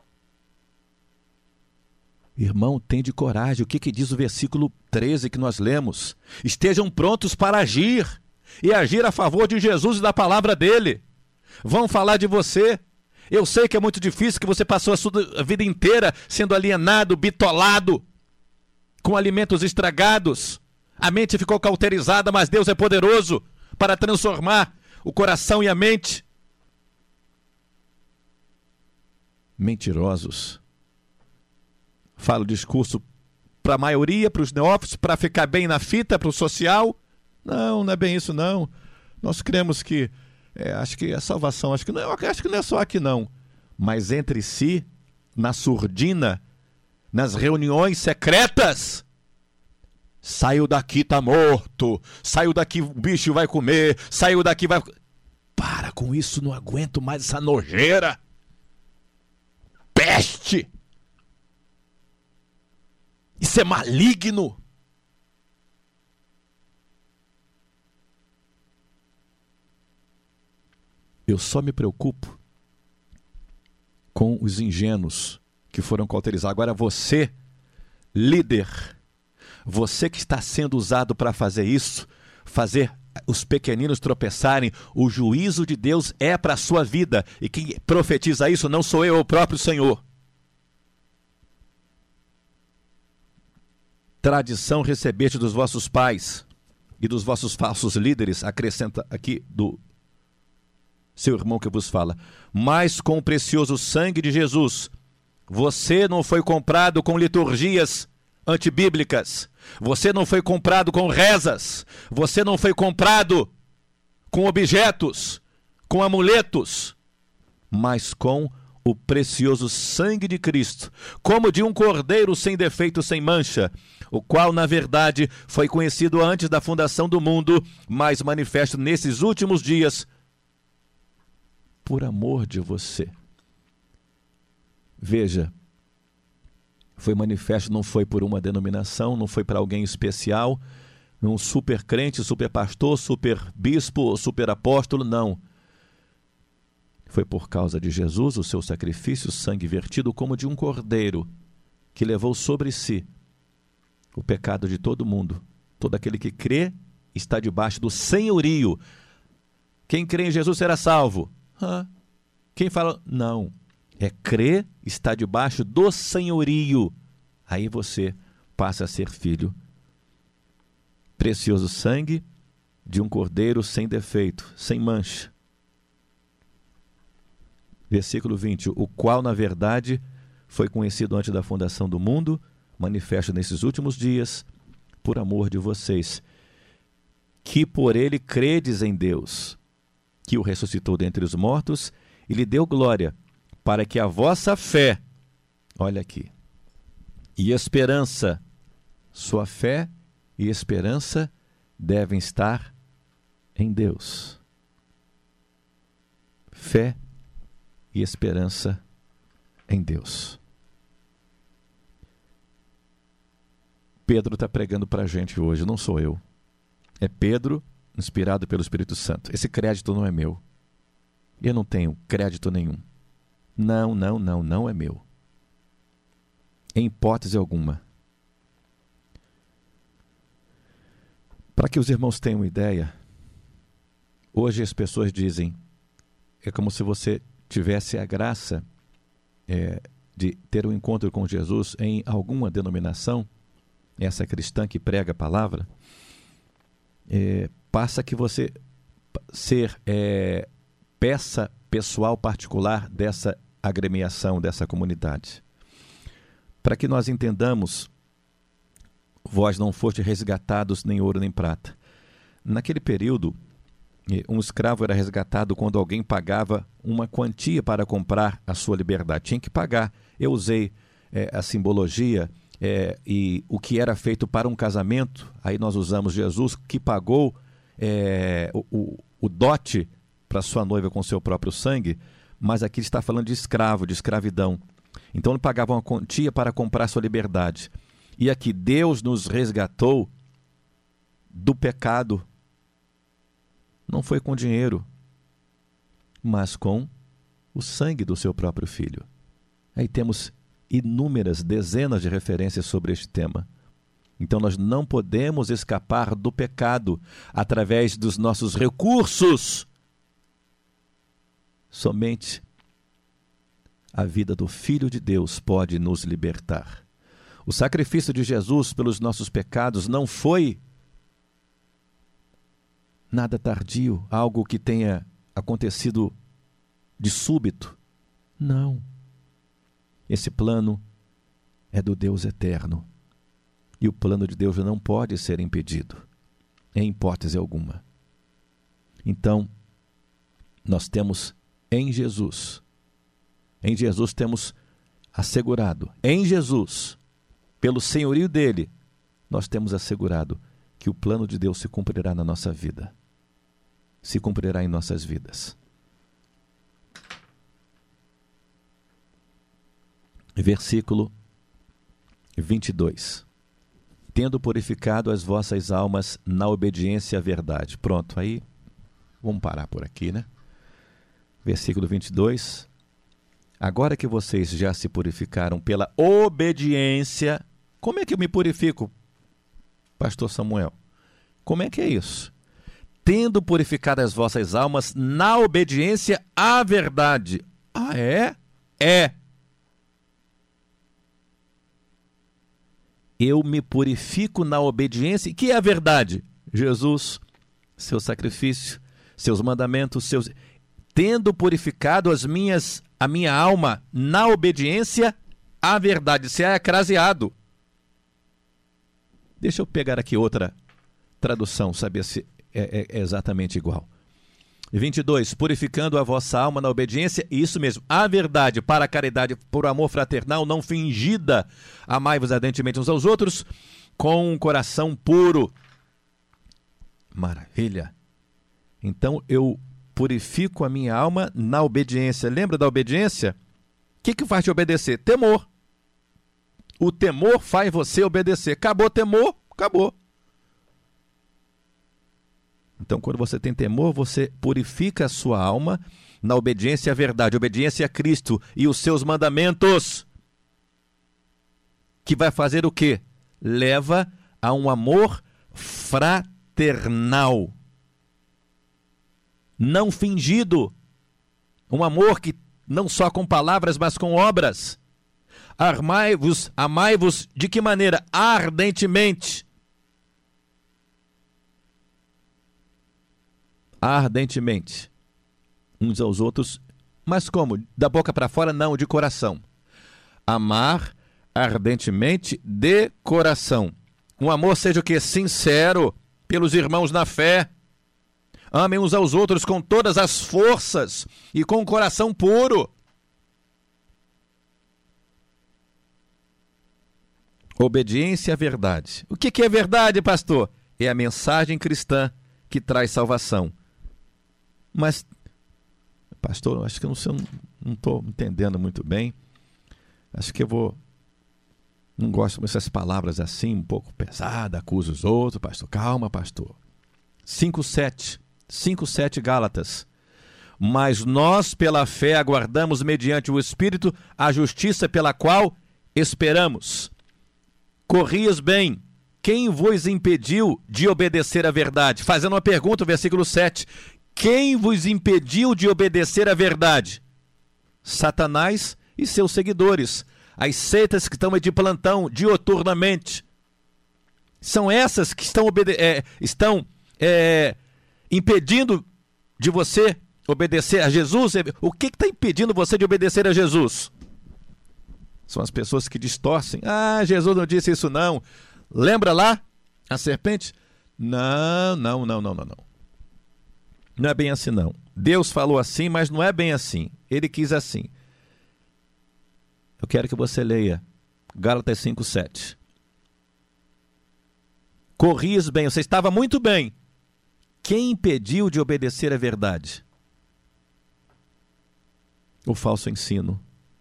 Irmão, tende coragem. O que, que diz o versículo treze que nós lemos? Estejam prontos para agir. E agir a favor de Jesus e da palavra dele. Vão falar de você. Eu sei que é muito difícil, que você passou a sua vida inteira sendo alienado, bitolado, com alimentos estragados. A mente ficou cauterizada, mas Deus é poderoso para transformar o coração e a mente. Mentirosos. Falo discurso para a maioria, para os neófitos, para ficar bem na fita, para o social. Não, não é bem isso não. Nós cremos que, é, acho que a salvação, acho que, não, acho que não é só aqui não. Mas entre si, na surdina, nas reuniões secretas, saiu daqui, tá morto. Saiu daqui, o bicho vai comer. Saiu daqui, vai... Para com isso, não aguento mais essa nojeira. Peste! Isso é maligno. Eu só me preocupo com os ingênuos que foram cauterizados. Agora você, líder, você que está sendo usado para fazer isso, fazer os pequeninos tropeçarem, o juízo de Deus é para a sua vida. E quem profetiza isso não sou eu, é o próprio Senhor. Tradição recebeste dos vossos pais e dos vossos falsos líderes, acrescenta aqui do seu irmão que vos fala, mas com o precioso sangue de Jesus, você não foi comprado com liturgias antibíblicas, você não foi comprado com rezas, você não foi comprado com objetos, com amuletos, mas com o precioso sangue de Cristo, como de um cordeiro sem defeito, sem mancha, o qual, na verdade, foi conhecido antes da fundação do mundo, mas manifesto nesses últimos dias, por amor de você. Veja, foi manifesto, não foi por uma denominação, não foi para alguém especial, um super crente, super pastor, super bispo, super apóstolo, não. Foi por causa de Jesus, o seu sacrifício, sangue vertido como de um cordeiro, que levou sobre si o pecado de todo mundo. Todo aquele que crê está debaixo do senhorio. Quem crê em Jesus será salvo. Ah, quem fala, não, é crer, está debaixo do senhorio. Aí você passa a ser filho. Precioso sangue de um cordeiro sem defeito, sem mancha. Versículo vinte, o qual, na verdade, foi conhecido antes da fundação do mundo, manifesto nesses últimos dias, por amor de vocês, que por ele credes em Deus, que o ressuscitou dentre os mortos e lhe deu glória, para que a vossa fé, olha aqui, e esperança, sua fé e esperança devem estar em Deus. Fé e esperança em Deus. Pedro está pregando para a gente hoje, não sou eu. É Pedro, inspirado pelo Espírito Santo. Esse crédito não é meu. Eu não tenho crédito nenhum. Não, não, não, não é meu. Em hipótese alguma. Para que os irmãos tenham uma ideia, hoje as pessoas dizem, é como se você tivesse a graça é, de ter um encontro com Jesus em alguma denominação, essa cristã que prega a palavra, é, passa que você ser é, peça pessoal particular dessa agremiação, dessa comunidade. Para que nós entendamos, vós não foste resgatados nem ouro nem prata. Naquele período, um escravo era resgatado quando alguém pagava uma quantia para comprar a sua liberdade. Tinha que pagar. Eu usei é, a simbologia é, e o que era feito para um casamento. Aí nós usamos Jesus que pagou é, o, o, o dote para sua noiva com seu próprio sangue, mas aqui está falando de escravo, de escravidão. Então ele pagava uma quantia para comprar sua liberdade. E aqui Deus nos resgatou do pecado. Não foi com dinheiro, mas com o sangue do seu próprio filho. Aí temos inúmeras, dezenas de referências sobre este tema. Então nós não podemos escapar do pecado através dos nossos recursos. Somente a vida do Filho de Deus pode nos libertar. O sacrifício de Jesus pelos nossos pecados não foi nada tardio, algo que tenha acontecido de súbito. Não. Esse plano é do Deus eterno. E o plano de Deus não pode ser impedido, em hipótese alguma. Então, nós temos em Jesus, em Jesus temos assegurado, em Jesus, pelo senhorio dele, nós temos assegurado que o plano de Deus se cumprirá na nossa vida. Se cumprirá em nossas vidas. Versículo vinte e dois. Tendo purificado as vossas almas na obediência à verdade. Pronto, aí vamos parar por aqui, né? Versículo vinte e dois. Agora que vocês já se purificaram pela obediência, como é que eu me purifico, pastor Samuel? Como é que é isso? Tendo purificado as vossas almas na obediência à verdade. Ah, é? É. Eu me purifico na obediência. Que é a verdade? Jesus, seu sacrifício, seus mandamentos, seus... Tendo purificado as minhas, a minha alma na obediência à verdade. Você é acraseado. Deixa eu pegar aqui outra tradução, saber se é, é, é exatamente igual. vinte e dois. Purificando a vossa alma na obediência, isso mesmo, a verdade, para a caridade, por amor fraternal, não fingida. Amai-vos ardentemente uns aos outros, com um coração puro. Maravilha. Então eu purifico a minha alma na obediência. Lembra da obediência? O que, que faz te obedecer? Temor. O temor faz você obedecer. Acabou o temor, acabou. Então, quando você tem temor, você purifica a sua alma na obediência à verdade, obediência a Cristo e os seus mandamentos. Que vai fazer o quê? Leva a um amor fraternal. Não fingido. Um amor que não só com palavras, mas com obras. Amai-vos, amai-vos de que maneira? Ardentemente. Ardentemente. Uns aos outros. Mas como? Da boca para fora? Não, de coração. Amar ardentemente de coração. Um amor seja o que? Sincero pelos irmãos na fé. Amem uns aos outros com todas as forças e com o coração puro. Obediência à verdade. O que é verdade, pastor? É a mensagem cristã que traz salvação. Mas, pastor, acho que eu não estou entendendo muito bem. Acho que eu vou... Não gosto dessas palavras assim, um pouco pesadas, acusa os outros. Pastor, calma, pastor. cinco, sete. cinco, sete Gálatas. Mas nós, pela fé, aguardamos mediante o Espírito a justiça pela qual esperamos. Corrias bem. Quem vos impediu de obedecer à verdade? Fazendo uma pergunta, versículo sete. Quem vos impediu de obedecer à verdade? Satanás e seus seguidores. As seitas que estão de plantão dioturnamente. São essas que estão, obede- é, estão é, impedindo de você obedecer a Jesus. O que está impedindo você de obedecer a Jesus? São as pessoas que distorcem. Ah, Jesus não disse isso não. Lembra lá a serpente? Não, não, não, não, não, não. Não é bem assim não. Deus falou assim, mas não é bem assim. Ele quis assim. Eu quero que você leia Gálatas cinco, sete. Corrias bem, você estava muito bem. Quem impediu de obedecer à verdade? O falso ensino.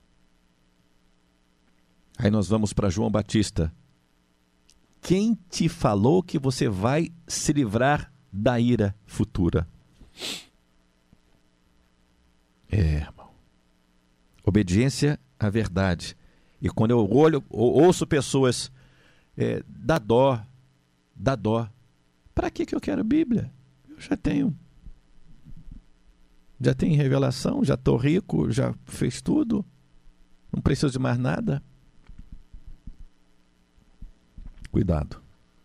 Aí nós vamos para João Batista. Quem te falou que você vai se livrar da ira futura? É, irmão. Obediência à verdade. E quando eu olho, ou ouço pessoas, é, dá dó, dá dó. Para que que eu quero Bíblia? Eu já tenho. Já tenho revelação, já estou rico, já fiz tudo. Não preciso de mais nada. Cuidado.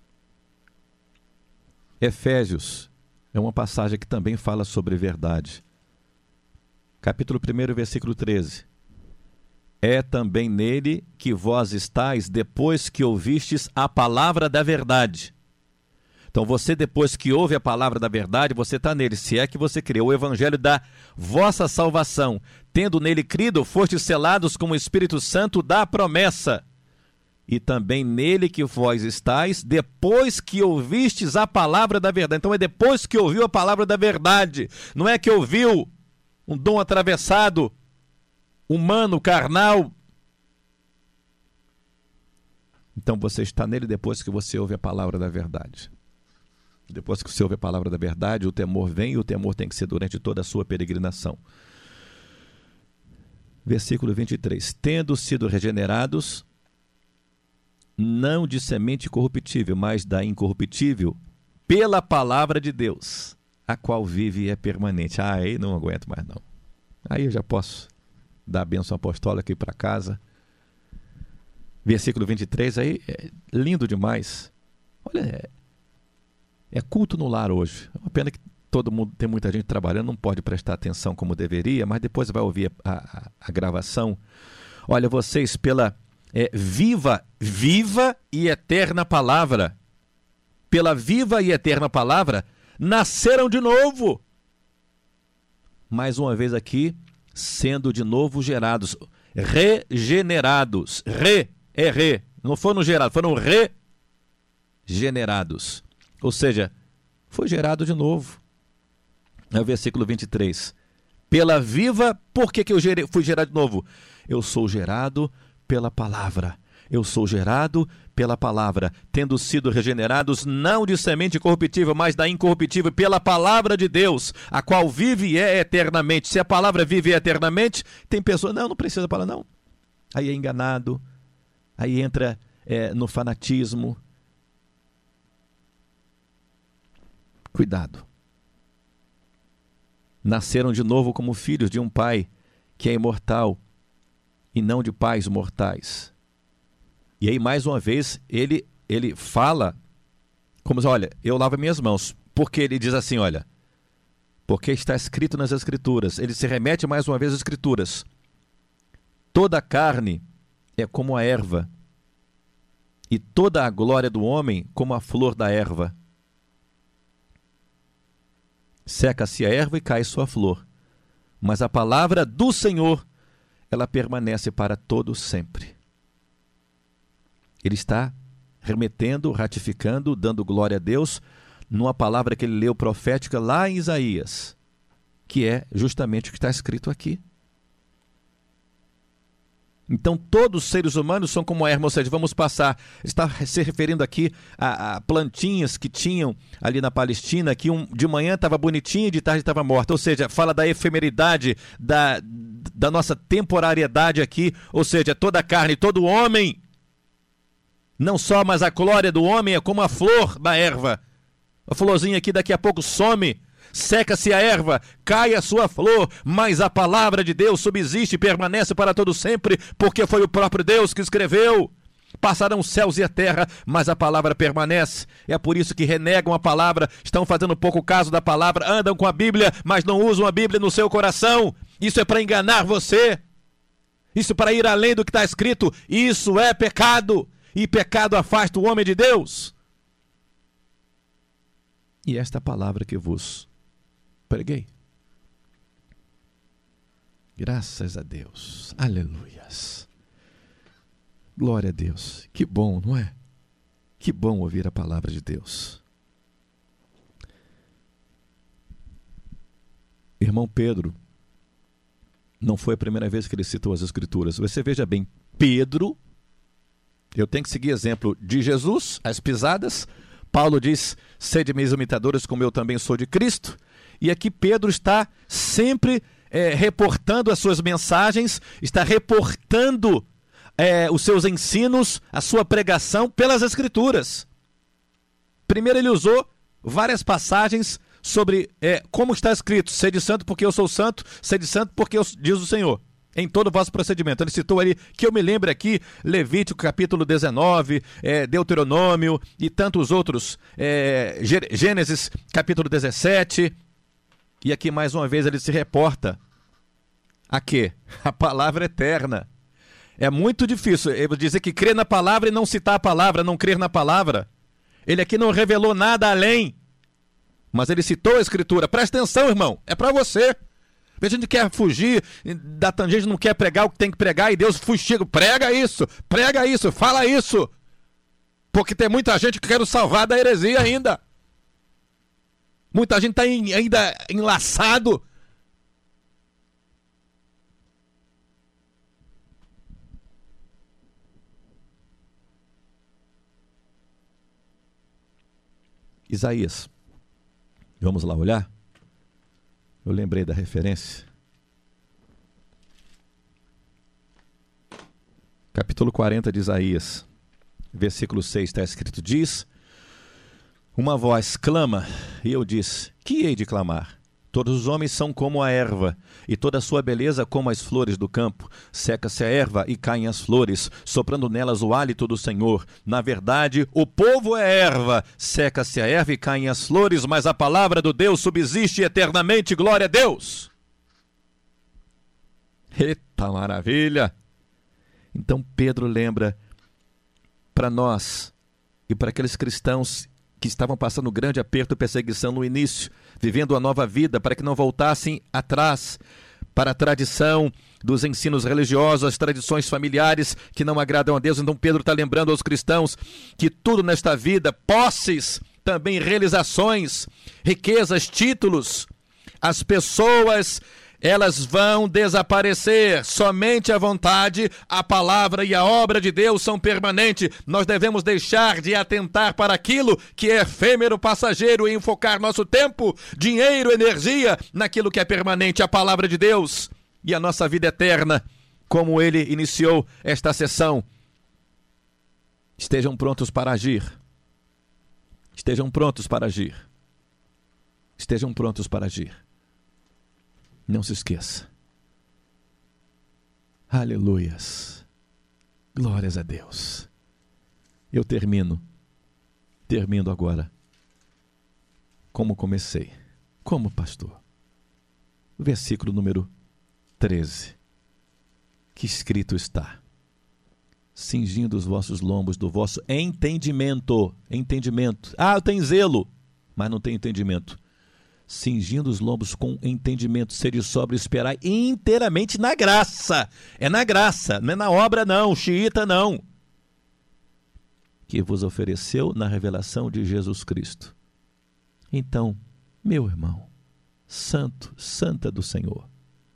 Efésios é uma passagem que também fala sobre verdade. Capítulo primeiro, versículo treze. É também nele que vós estáis depois que ouvistes a palavra da verdade. Então você, depois que ouve a palavra da verdade, você está nele. Se é que você crê, o evangelho da vossa salvação. Tendo nele crido, fostes selados com o Espírito Santo da promessa. E também nele que vós estáis, depois que ouvistes a palavra da verdade. Então é depois que ouviu a palavra da verdade. Não é que ouviu um dom atravessado, humano, carnal. Então você está nele depois que você ouve a palavra da verdade. Depois que você ouve a palavra da verdade, o temor vem, e o temor tem que ser durante toda a sua peregrinação. Versículo vinte e três. Tendo sido regenerados, não de semente corruptível, mas da incorruptível, pela palavra de Deus, a qual vive e é permanente. Ah, aí não aguento mais não. Aí eu já posso dar a bênção apostólica aqui para casa. Versículo vinte e três, aí é lindo demais. Olha, é, é culto no lar hoje. É uma pena que todo mundo, tem muita gente trabalhando, não pode prestar atenção como deveria, mas depois vai ouvir a, a, a gravação. Olha, vocês pela é, viva, viva e eterna palavra, pela viva e eterna palavra, nasceram de novo. Mais uma vez aqui, sendo de novo gerados, regenerados. Re, é re. Não foram gerados, foram regenerados. Ou seja, foi gerado de novo. É o versículo vinte e três. Pela viva, por que que eu gerei, fui gerado de novo? Eu sou gerado pela palavra. Eu sou gerado pela palavra, tendo sido regenerados não de semente corruptível, mas da incorruptível, pela palavra de Deus, a qual vive e é eternamente. Se a palavra vive eternamente, tem pessoas, não, não precisa da palavra, não. Aí é enganado, aí entra é, no fanatismo. Cuidado. Nasceram de novo como filhos de um pai que é imortal e não de pais mortais. E aí, mais uma vez, ele, ele fala, como diz, olha, eu lavo minhas mãos. Porque ele diz assim, olha, porque está escrito nas Escrituras. Ele se remete mais uma vez às Escrituras. Toda a carne é como a erva, e toda a glória do homem como a flor da erva. Seca-se a erva e cai sua flor, mas a palavra do Senhor, ela permanece para todo sempre. Ele está remetendo, ratificando, dando glória a Deus, numa palavra que ele leu profética lá em Isaías, que é justamente o que está escrito aqui. Então todos os seres humanos são como a erva, ou seja, vamos passar, está se referindo aqui a, a plantinhas que tinham ali na Palestina, que um, de manhã estava bonitinha e de tarde estava morta, ou seja, fala da efemeridade, da, da nossa temporariedade aqui, ou seja, toda a carne, todo homem, não só, mas a glória do homem é como a flor da erva, a florzinha aqui daqui a pouco some, seca-se a erva, cai a sua flor, mas a palavra de Deus subsiste e permanece para todo sempre, porque foi o próprio Deus que escreveu. Passarão os céus e a terra, mas a palavra permanece. É por isso que renegam a palavra, estão fazendo pouco caso da palavra, andam com a Bíblia, mas não usam a Bíblia no seu coração. Isso é para enganar você. Isso é para ir além do que está escrito. Isso é pecado. E pecado afasta o homem de Deus. E esta palavra que vos preguei. Graças a Deus. Aleluias. Glória a Deus. Que bom, não é? Que bom ouvir a palavra de Deus. Irmão Pedro, não foi a primeira vez que ele citou as Escrituras. Você veja bem, Pedro, eu tenho que seguir exemplo de Jesus, as pisadas. Paulo diz, sede meus imitadores como eu também sou de Cristo. E aqui Pedro está sempre é, reportando as suas mensagens, está reportando é, os seus ensinos, a sua pregação pelas Escrituras. Primeiro ele usou várias passagens sobre é, como está escrito, sede santo porque eu sou santo, sede santo porque eu, diz o Senhor, em todo o vosso procedimento. Ele citou ali, que eu me lembre aqui, Levítico capítulo dezenove, é, Deuteronômio e tantos outros, é, Gênesis capítulo dezessete. E aqui mais uma vez ele se reporta a quê? A palavra eterna. É muito difícil eu dizer que crer na palavra e não citar a palavra, não crer na palavra. Ele aqui não revelou nada além, mas ele citou a Escritura. Presta atenção, irmão, é para você. A gente quer fugir da tangente, não quer pregar o que tem que pregar, e Deus fuxiga. Prega isso, prega isso, fala isso. Porque tem muita gente que quer salvar da heresia ainda. Muita gente está ainda enlaçado. Isaías. Vamos lá olhar? Eu lembrei da referência. Capítulo quarenta de Isaías, versículo seis, está escrito, diz: uma voz clama, e eu disse, que hei de clamar? Todos os homens são como a erva, e toda a sua beleza como as flores do campo. Seca-se a erva e caem as flores, soprando nelas o hálito do Senhor. Na verdade, o povo é erva, seca-se a erva e caem as flores, mas a palavra do Deus subsiste eternamente, glória a Deus. Eita maravilha! Então Pedro lembra para nós e para aqueles cristãos que estavam passando grande aperto e perseguição no início, vivendo uma nova vida, para que não voltassem atrás para a tradição dos ensinos religiosos, as tradições familiares que não agradam a Deus. Então Pedro está lembrando aos cristãos que tudo nesta vida, posses, também realizações, riquezas, títulos, as pessoas, elas vão desaparecer. Somente a vontade, a palavra e a obra de Deus são permanentes. Nós devemos deixar de atentar para aquilo que é efêmero, passageiro, e enfocar nosso tempo, dinheiro, energia naquilo que é permanente, a palavra de Deus e a nossa vida eterna, como ele iniciou esta sessão. Estejam prontos para agir. Estejam prontos para agir. Estejam prontos para agir. Não se esqueça. Aleluias. Glórias a Deus. Eu termino, termino agora, como comecei, como pastor. Versículo número treze, que escrito está: cingindo os vossos lombos do vosso entendimento. Entendimento. Ah, eu tenho zelo, mas não tenho entendimento. Cingindo os lombos com entendimento, sede sóbrio, esperai inteiramente na graça. É na graça, não é na obra não, xiita não. Que vos ofereceu na revelação de Jesus Cristo. Então, meu irmão, santo, santa do Senhor,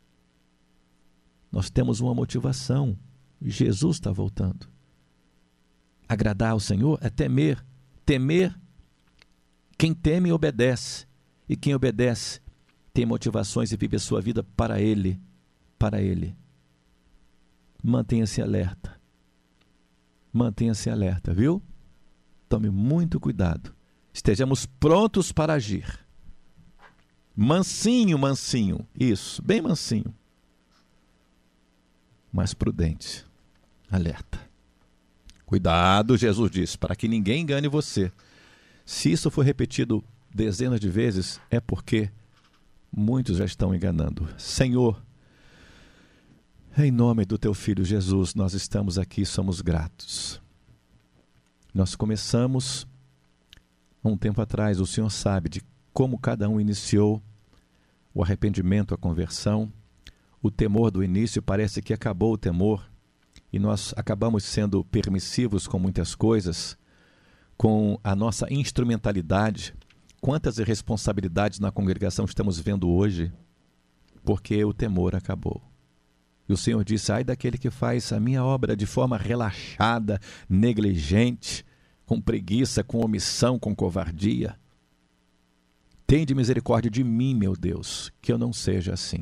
nós temos uma motivação. Jesus está voltando. Agradar ao Senhor é temer. Temer, quem teme obedece. E quem obedece tem motivações e vive a sua vida para Ele. Para Ele. Mantenha-se alerta. Mantenha-se alerta, viu? Tome muito cuidado. Estejamos prontos para agir. Mansinho, mansinho. Isso, bem mansinho. Mas prudente. Alerta. Cuidado, Jesus diz, para que ninguém engane você. Se isso for repetido dezenas de vezes, é porque muitos já estão enganando. Senhor, em nome do teu Filho Jesus, nós estamos aqui, somos gratos. Nós começamos um tempo atrás, o Senhor sabe de como cada um iniciou o arrependimento, a conversão. O temor do início, parece que acabou o temor, e nós acabamos sendo permissivos com muitas coisas, com a nossa instrumentalidade. Quantas irresponsabilidades na congregação estamos vendo hoje, porque o temor acabou. E o Senhor disse: ai daquele que faz a minha obra de forma relaxada, negligente, com preguiça, com omissão, com covardia. Tende misericórdia de mim, meu Deus, que eu não seja assim.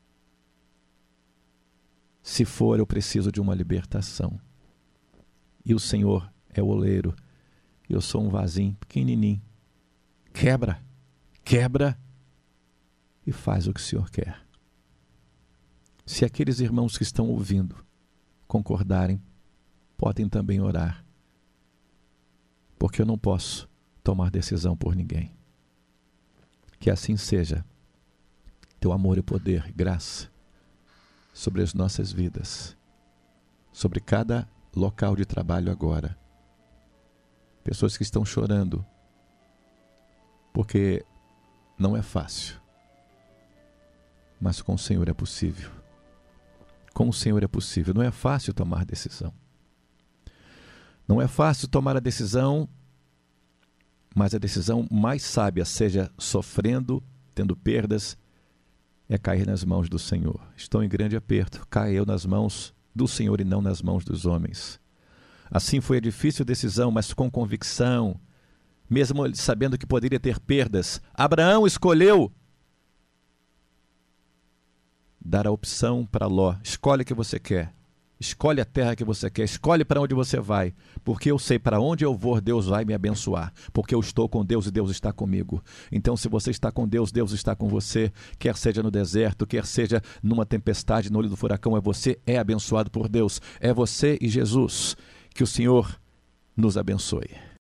Se for, eu preciso de uma libertação. E o Senhor é o oleiro, e eu sou um vasinho pequenininho. Quebra, quebra e faz o que o Senhor quer. Se aqueles irmãos que estão ouvindo concordarem, podem também orar, porque eu não posso tomar decisão por ninguém. Que assim seja. Teu amor e poder e graça sobre as nossas vidas, sobre cada local de trabalho agora. Pessoas que estão chorando, porque não é fácil, mas com o Senhor é possível. Com o Senhor é possível. Não é fácil tomar decisão. Não é fácil tomar a decisão, mas a decisão mais sábia, seja sofrendo, tendo perdas, é cair nas mãos do Senhor. Estou em grande aperto, caia eu nas mãos do Senhor e não nas mãos dos homens. Assim foi a difícil decisão, mas com convicção, mesmo sabendo que poderia ter perdas, Abraão escolheu dar a opção para Ló. Escolhe o que você quer. Escolhe a terra que você quer. Escolhe para onde você vai. Porque eu sei para onde eu vou, Deus vai me abençoar. Porque eu estou com Deus e Deus está comigo. Então, se você está com Deus, Deus está com você. Quer seja no deserto, quer seja numa tempestade, no olho do furacão, é você, é abençoado por Deus. É você e Jesus. Que o Senhor nos abençoe.